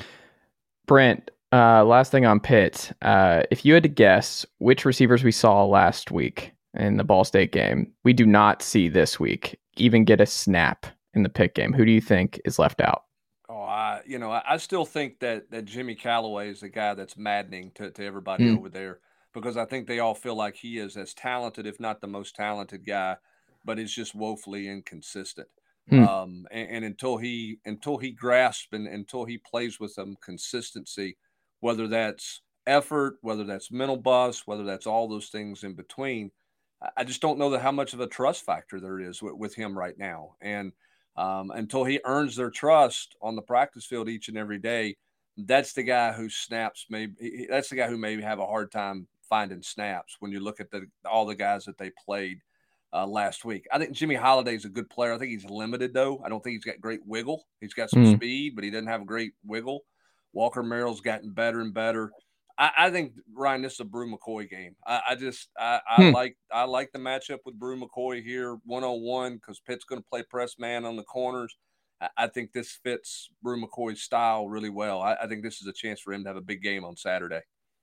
Brent, uh, last thing on Pitt, uh, if you had to guess which receivers we saw last week in the Ball State game, we do not see this week, even get a snap in the Pitt game, who do you think is left out? Oh, I, you know, I, I still think that, that Jimmy Callaway is the guy that's maddening to, to everybody mm. over there, because I think they all feel like he is as talented, if not the most talented guy, but it's just woefully inconsistent. Hmm. Um, and, and until he until he grasps and until he plays with some consistency, whether that's effort, whether that's mental bust, whether that's all those things in between, I just don't know that how much of a trust factor there is with, with him right now. And um, until he earns their trust on the practice field each and every day, that's the guy who snaps. Maybe that's the guy who may have a hard time finding snaps when you look at the all the guys that they played Uh, last week. I think Jimmy Holiday is a good player. I think he's limited, though. I don't think he's got great wiggle. He's got some mm. speed, but he doesn't have great wiggle. Walker Merrill's gotten better and better. I, I think, Ryan, this is a Brew McCoy game. I, I just I, I hmm. like I like the matchup with Brew McCoy here, one on one, because Pitt's going to play press man on the corners. I, I think this fits Brew McCoy's style really well. I, I think this is a chance for him to have a big game on Saturday.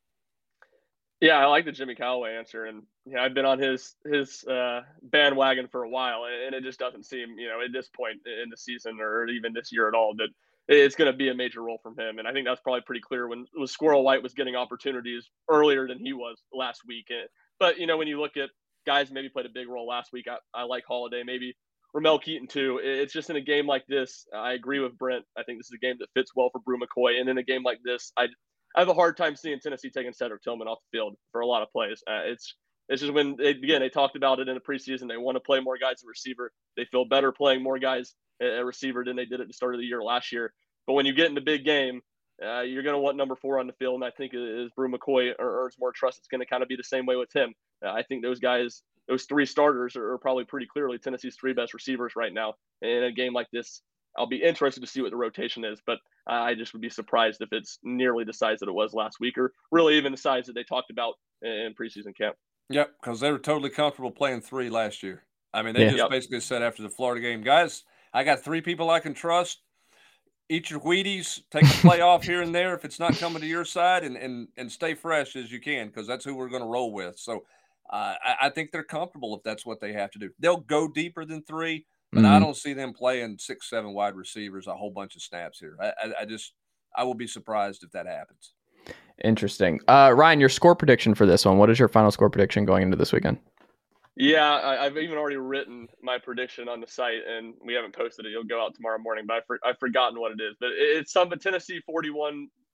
Yeah, I like the Jimmy Callaway answer, and yeah, I've been on his his uh, bandwagon for a while, and it just doesn't seem, you know, at this point in the season or even this year at all, that it's going to be a major role from him. And I think that's probably pretty clear when, when Squirrel White was getting opportunities earlier than he was last week. But, you know, when you look at guys maybe played a big role last week, I, I like Holiday, maybe Ramel Keaton too. It's just in a game like this, I agree with Brent. I think this is a game that fits well for Brew McCoy, and in a game like this, I I have a hard time seeing Tennessee taking Cedric Tillman off the field for a lot of plays. Uh, it's it's just when they, again, they talked about it in the preseason. They want to play more guys at receiver. They feel better playing more guys at receiver than they did at the start of the year last year. But when you get in the big game, uh, you're going to want number four on the field. And I think as Brew McCoy earns more trust, it's going to kind of be the same way with him. Uh, I think those guys, those three starters are, are probably pretty clearly Tennessee's three best receivers right now. And in a game like this, I'll be interested to see what the rotation is, but I just would be surprised if it's nearly the size that it was last week, or really even the size that they talked about in preseason camp. Yep, because they were totally comfortable playing three last year. I mean, they yeah. just yep. basically said after the Florida game, guys, I got three people I can trust. Eat your Wheaties, take a play off here and there if it's not coming to your side, and and and stay fresh as you can, because that's who we're going to roll with. So uh, I, I think they're comfortable if that's what they have to do. They'll go deeper than three. But mm-hmm. I don't see them playing six, seven wide receivers, a whole bunch of snaps here. I, I, I just, I will be surprised if that happens. Interesting. Uh, Ryan, your score prediction for this one. What is your final score prediction going into this weekend? Yeah, I, I've even already written my prediction on the site, and we haven't posted it. It'll go out tomorrow morning, but I for, I've forgotten what it is. But it's something Tennessee forty-one,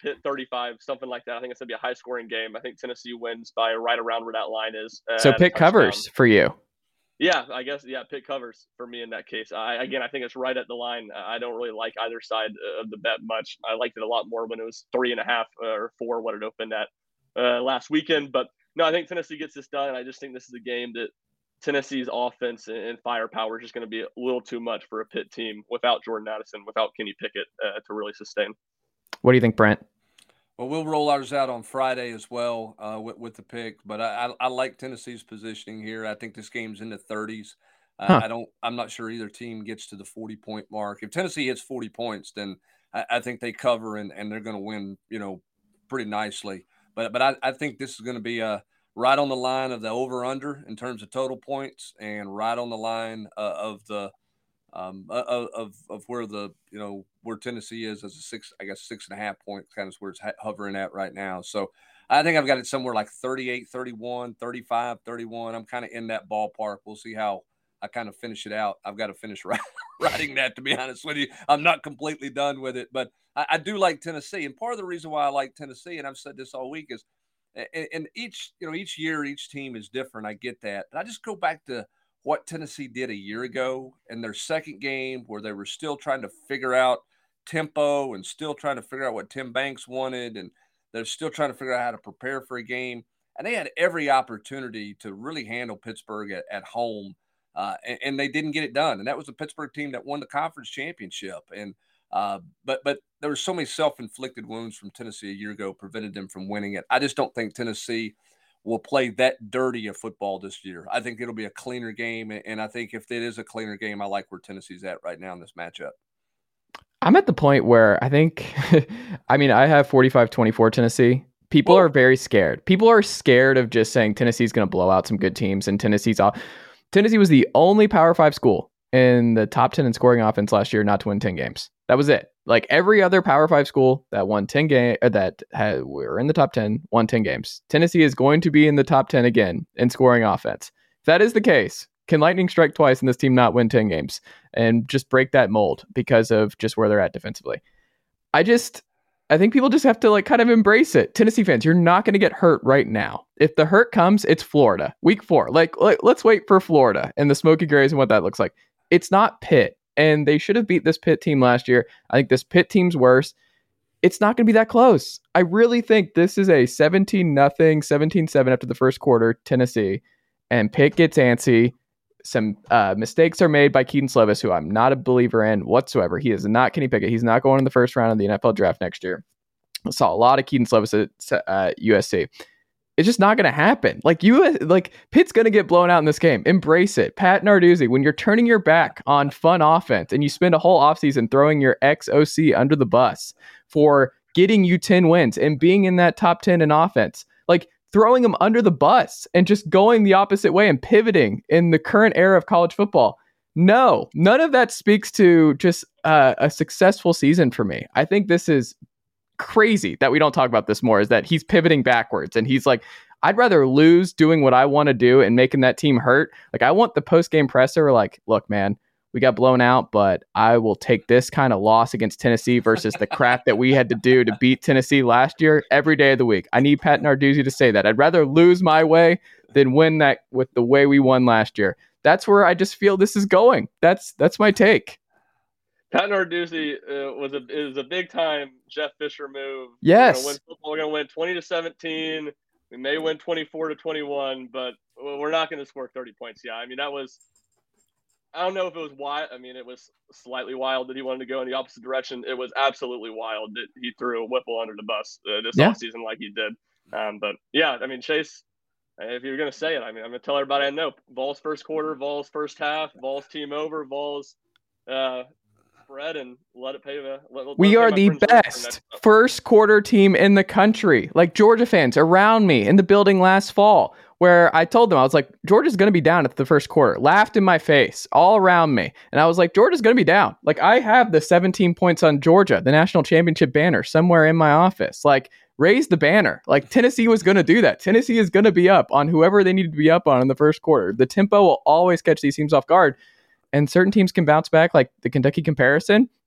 Pitt thirty-five, something like that. I think it's going to be a high-scoring game. I think Tennessee wins by right around where that line is. Uh, So Pitt covers for you. Yeah, I guess, yeah, Pitt covers for me in that case. I, again, I think it's right at the line. I don't really like either side of the bet much. I liked it a lot more when it was three and a half or four, what it opened at uh, last weekend. But no, I think Tennessee gets this done. And I just think this is a game that Tennessee's offense and firepower is just going to be a little too much for a Pitt team without Jordan Addison, without Kenny Pickett uh, to really sustain. What do you think, Brent? Well, we'll roll ours out on Friday as well uh, with, with the pick, but I, I, I like Tennessee's positioning here. I think this game's in the thirties. Uh, huh. I don't. I'm not sure either team gets to the forty point mark. If Tennessee hits forty points, then I, I think they cover and, and they're going to win. You know, pretty nicely. But but I, I think this is going to be a right on the line of the over under in terms of total points, and right on the line uh, of the. Um, of of where the you know where Tennessee is as a six I guess six and a half point kind of where it's hovering at right now. So I think I've got it somewhere like thirty-eight, thirty-one, thirty-five, thirty-one. I'm kind of in that ballpark. We'll see how I kind of finish it out. I've got to finish writing that, to be honest with you. I'm not completely done with it, but I, I do like Tennessee. And part of the reason why I like Tennessee, and I've said this all week, is and each you know each year each team is different. I get that, but I just go back to what Tennessee did a year ago in their second game where they were still trying to figure out tempo and still trying to figure out what Tim Banks wanted. And they're still trying to figure out how to prepare for a game. And they had every opportunity to really handle Pittsburgh at, at home. Uh, and, and they didn't get it done. And that was the Pittsburgh team that won the conference championship. And uh, but but there were so many self-inflicted wounds from Tennessee a year ago prevented them from winning it. I just don't think Tennessee will play that dirty of football this year. I think it'll be a cleaner game, and I think if it is a cleaner game, I like where Tennessee's at right now in this matchup. I'm at the point where I think, I mean, I have forty-five twenty-four Tennessee. People are very scared. People are scared of just saying Tennessee's going to blow out some good teams, and Tennessee's off. Tennessee was the only Power Five school in the top ten in scoring offense last year not to win ten games. That was it. Like every other Power Five school that won ten game or that had, were in the top ten won ten games. Tennessee is going to be in the top ten again in scoring offense. If that is the case, can lightning strike twice and this team not win ten games and just break that mold because of just where they're at defensively? I just, I think people just have to like kind of embrace it. Tennessee fans, you're not going to get hurt right now. If the hurt comes, it's Florida. Week four. Like, like let's wait for Florida and the Smoky Grays and what that looks like. It's not Pitt. And they should have beat this Pitt team last year. I think this Pitt team's worse. It's not going to be that close. I really think this is a seventeen nothing, seventeen seven after the first quarter, Tennessee. And Pitt gets antsy. Some uh, mistakes are made by Keaton Slovis, who I'm not a believer in whatsoever. He is not Kenny Pickett. He's not going in the first round of the N F L draft next year. I saw a lot of Keaton Slovis at uh, U S C. It's just not going to happen. Like you, like Pitt's going to get blown out in this game. Embrace it. Pat Narduzzi, when you're turning your back on fun offense and you spend a whole offseason throwing your ex-O C under the bus for getting you ten wins and being in that top ten in offense, like throwing them under the bus and just going the opposite way and pivoting in the current era of college football. No, none of that speaks to just uh, a successful season for me. I think this is crazy that we don't talk about this more, is that he's pivoting backwards and he's like, I'd rather lose doing what I want to do and making that team hurt. Like I want the post-game presser like, look, man, we got blown out, but I will take this kind of loss against Tennessee versus the crap that we had to do to beat Tennessee last year every day of the week. I need Pat Narduzzi to say that. I'd rather lose my way than win that with the way we won last year. That's where I just feel this is going. That's that's my take. Pat Narduzzi uh, was a is a big time Jeff Fisher move. Yes, we're gonna win, we're going to win twenty to seventeen. We may win twenty-four to twenty-one, but we're not going to score thirty points. Yeah, I mean that was. I don't know if it was wild. I mean, it was slightly wild that he wanted to go in the opposite direction. It was absolutely wild that he threw Whipple under the bus uh, this yeah. offseason like he did. Um, but yeah, I mean, Chase. If you're going to say it, I mean, I'm going to tell everybody I know. Vols first quarter, Vols first half, Vols team over, Vols. Uh, Spread and let it pay the. Let, let we it pay are the best first quarter team in the country. Like Georgia fans around me in the building last fall, where I told them, I was like, Georgia's going to be down at the first quarter. Laughed in my face all around me. And I was like, Georgia's going to be down. Like I have the seventeen points on Georgia, the national championship banner somewhere in my office. Like raise the banner. Like Tennessee was going to do that. Tennessee is going to be up on whoever they need to be up on in the first quarter. The tempo will always catch these teams off guard. And certain teams can bounce back, like the Kentucky comparison.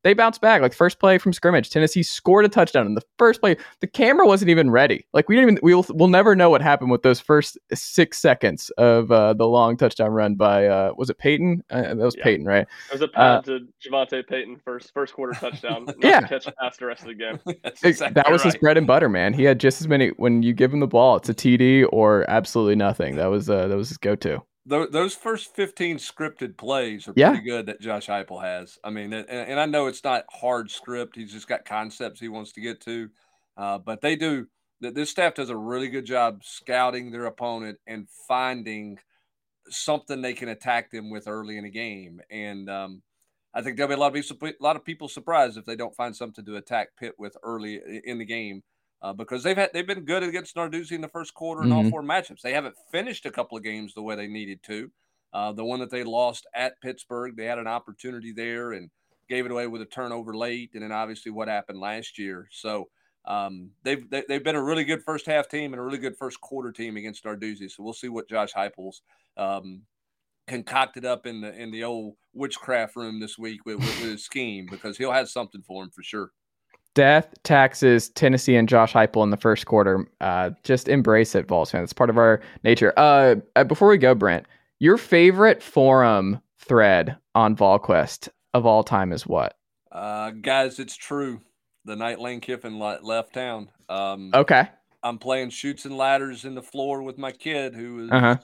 they bounced back. Like first play from scrimmage, Tennessee scored a touchdown in the first play. The camera wasn't even ready. Like we didn't even we'll we'll never know what happened with those first six seconds of uh, the long touchdown run by uh, was it Peyton? Uh, that was yeah. Peyton, right? It was a pass uh, to Javonte Payton first first quarter touchdown. Not yeah, to catch pass the rest of the game. Exactly that was right. His bread and butter, man. He had just as many. When you give him the ball, it's a T D or absolutely nothing. That was uh, that was his go-to. Those first fifteen scripted plays are yeah. pretty good that Josh Heupel has. I mean, and, and I know it's not hard script. He's just got concepts he wants to get to. Uh, but they do – this staff does a really good job scouting their opponent and finding something they can attack them with early in a game. And um, I think there'll be a lot of, people, a lot of people surprised if they don't find something to attack Pitt with early in the game. Uh, because they've had they've been good against Narduzzi in the first quarter in mm-hmm. all four matchups. They haven't finished a couple of games the way they needed to. Uh, the one that they lost at Pittsburgh, they had an opportunity there and gave it away with a turnover late, and then obviously what happened last year. So um, they've they, they've been a really good first half team and a really good first quarter team against Narduzzi. So we'll see what Josh Heupel's um, concocted up in the in the old witchcraft room this week with, with, with his scheme, because he'll have something for him for sure. Death, taxes, Tennessee, and Josh Heupel in the first quarter. Uh, just embrace it, Vols fans. It's part of our nature. Uh, before we go, Brent, your favorite forum thread on VolQuest of all time is what? Uh, guys, it's true. The night Lane Kiffin left town. Um, okay. I'm playing Chutes and Ladders in the floor with my kid, who was uh-huh.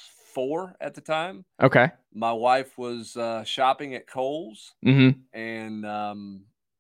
four at the time. Okay. My wife was uh, shopping at Kohl's, mm-hmm. and um,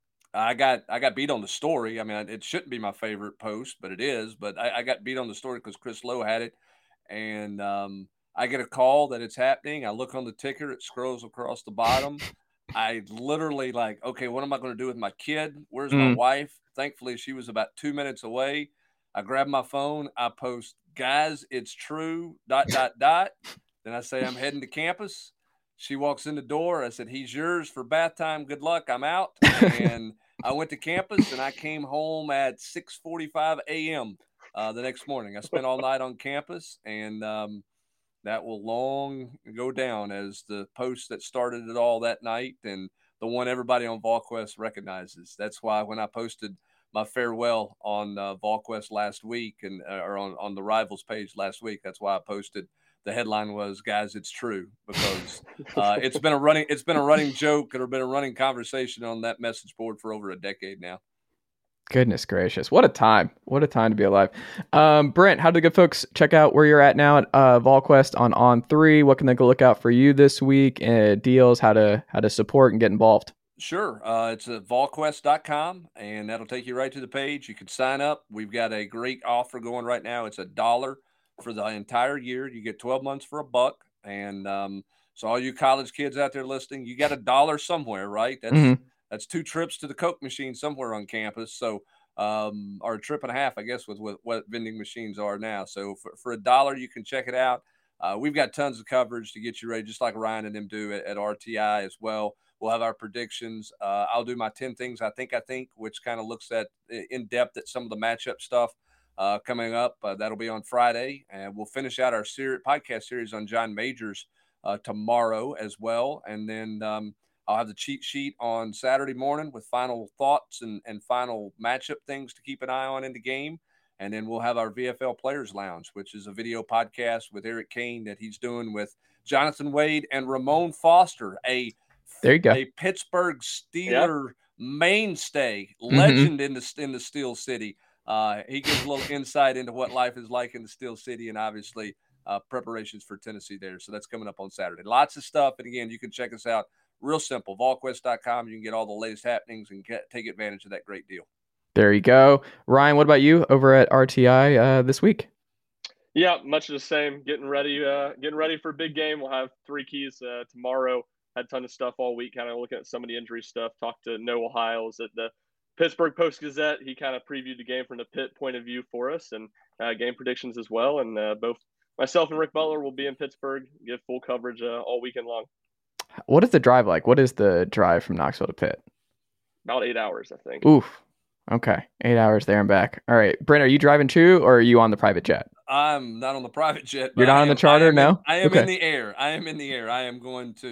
I got I got beat on the story. I mean, it shouldn't be my favorite post, but it is. But I, I got beat on the story because Chris Lowe had it. And um, I get a call that it's happening. I look on the ticker. It scrolls across the bottom. I literally like, okay, what am I going to do with my kid? Where's mm. my wife? Thankfully, she was about two minutes away. I grab my phone. I post, guys, it's true, dot, dot, dot. Then I say I'm heading to campus. She walks in the door. I said, he's yours for bath time. Good luck. I'm out. And I went to campus, and I came home at six forty-five a.m. Uh, the next morning. I spent all night on campus, and um, that will long go down as the post that started it all that night and the one everybody on VolQuest recognizes. That's why when I posted my farewell on uh, VolQuest last week and uh, or on, on the Rivals page last week, that's why I posted. The headline was, guys, it's true, because uh, it's been a running it's been a running joke or been a running conversation on that message board for over a decade now. Goodness gracious. What a time. What a time to be alive. Um, Brent, how do the good folks check out where you're at now at uh, VolQuest on On three? What can they go look out for you this week? Uh, deals, how to how to support and get involved? Sure. Uh, it's at vol quest dot com, and that'll take you right to the page. You can sign up. We've got a great offer going right now. It's a dollar for the entire year. You get twelve months for a buck. And um, so all you college kids out there listening, you got a dollar somewhere, right? That's mm-hmm. that's two trips to the Coke machine somewhere on campus. So, um, or a trip and a half, I guess, with, with what vending machines are now. So for, for a dollar, you can check it out. Uh, we've got tons of coverage to get you ready, just like Ryan and them do at, at R T I as well. We'll have our predictions. Uh, I'll do my ten things I think I think, which kind of looks at in depth at some of the matchup stuff. Uh, coming up, uh, that'll be on Friday, and we'll finish out our ser- podcast series on John Majors uh, tomorrow as well. And then um, I'll have the cheat sheet on Saturday morning with final thoughts and, and final matchup things to keep an eye on in the game. And then we'll have our V F L Players Lounge, which is a video podcast with Eric Kane that he's doing with Jonathan Wade and Ramon Foster, a there you go, a Pittsburgh Steeler yep. mainstay, mm-hmm. legend in the in the Steel City. Uh, he gives a little insight into what life is like in the Steel City and obviously uh, preparations for Tennessee there. So that's coming up on Saturday. Lots of stuff. And again, you can check us out real simple, vol quest dot com. You can get all the latest happenings and get, take advantage of that great deal. There you go. Ryan, what about you over at R T I uh, this week? Yeah, much the same. Getting ready, uh, getting ready for a big game. We'll have three keys uh, tomorrow. Had a ton of stuff all week, kind of looking at some of the injury stuff. Talked to Noah Hiles at the Pittsburgh Post-Gazette. He kind of previewed the game from the Pitt point of view for us, and uh, game predictions as well. And uh, both myself and Rick Butler will be in Pittsburgh, give full coverage uh, all weekend long. What is the drive like? What is the drive from Knoxville to Pitt? About eight hours, I think. Oof. Okay. Eight hours there and back. All right. Brent, are you driving too, or are you on the private jet? I'm not on the private jet. You're not I on am, the charter I am now? In, I am okay. in the air. I am in the air. I am going to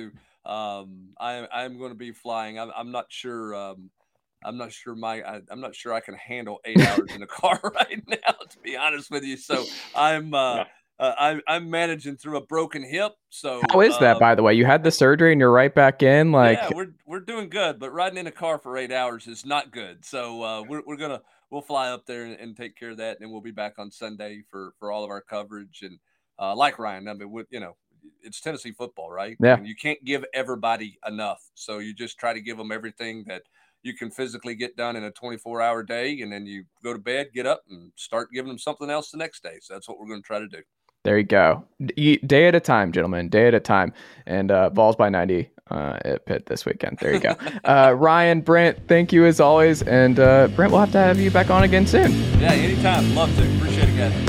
um, I, I'm going to be flying. I'm, I'm not sure. Um, I'm not sure my. I, I'm not sure I can handle eight hours in a car right now, to be honest with you. So I'm. Uh, Yeah. Uh, I'm, I'm managing through a broken hip. So how is that, um, by the way? You had the surgery and you're right back in. Like, yeah, we're we're doing good, but riding in a car for eight hours is not good. So uh, we're we're gonna we'll fly up there and, and take care of that, and we'll be back on Sunday for, for all of our coverage. And uh, like Ryan, I mean, with, you know, it's Tennessee football, right? Yeah. I mean, you can't give everybody enough, so you just try to give them everything that you can physically get done in a twenty-four hour day, and then you go to bed, get up, and start giving them something else the next day. So that's what we're going to try to do. there you go. D- day at a time, gentlemen. Day at a time. And uh, Vols by ninety uh, at Pitt this weekend. There you go. uh, Ryan, Brent, thank you as always. And uh, Brent, we'll have to have you back on again soon. Yeah, anytime. Love to. Appreciate it, guys.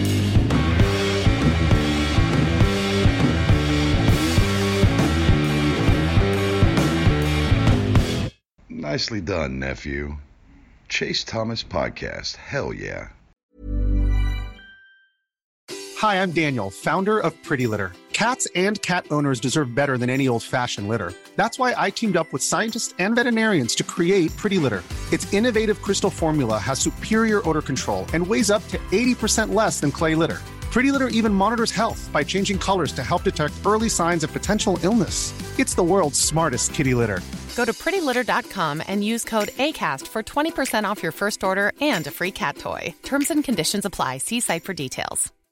Nicely done, nephew. Chase Thomas Podcast. Hell yeah. Hi, I'm Daniel, founder of Pretty Litter. Cats and cat owners deserve better than any old-fashioned litter. That's why I teamed up with scientists and veterinarians to create Pretty Litter. Its innovative crystal formula has superior odor control and weighs up to eighty percent less than clay litter. Pretty Litter even monitors health by changing colors to help detect early signs of potential illness. It's the world's smartest kitty litter. Go to pretty litter dot com and use code ACAST for twenty percent off your first order and a free cat toy. Terms and conditions apply. See site for details.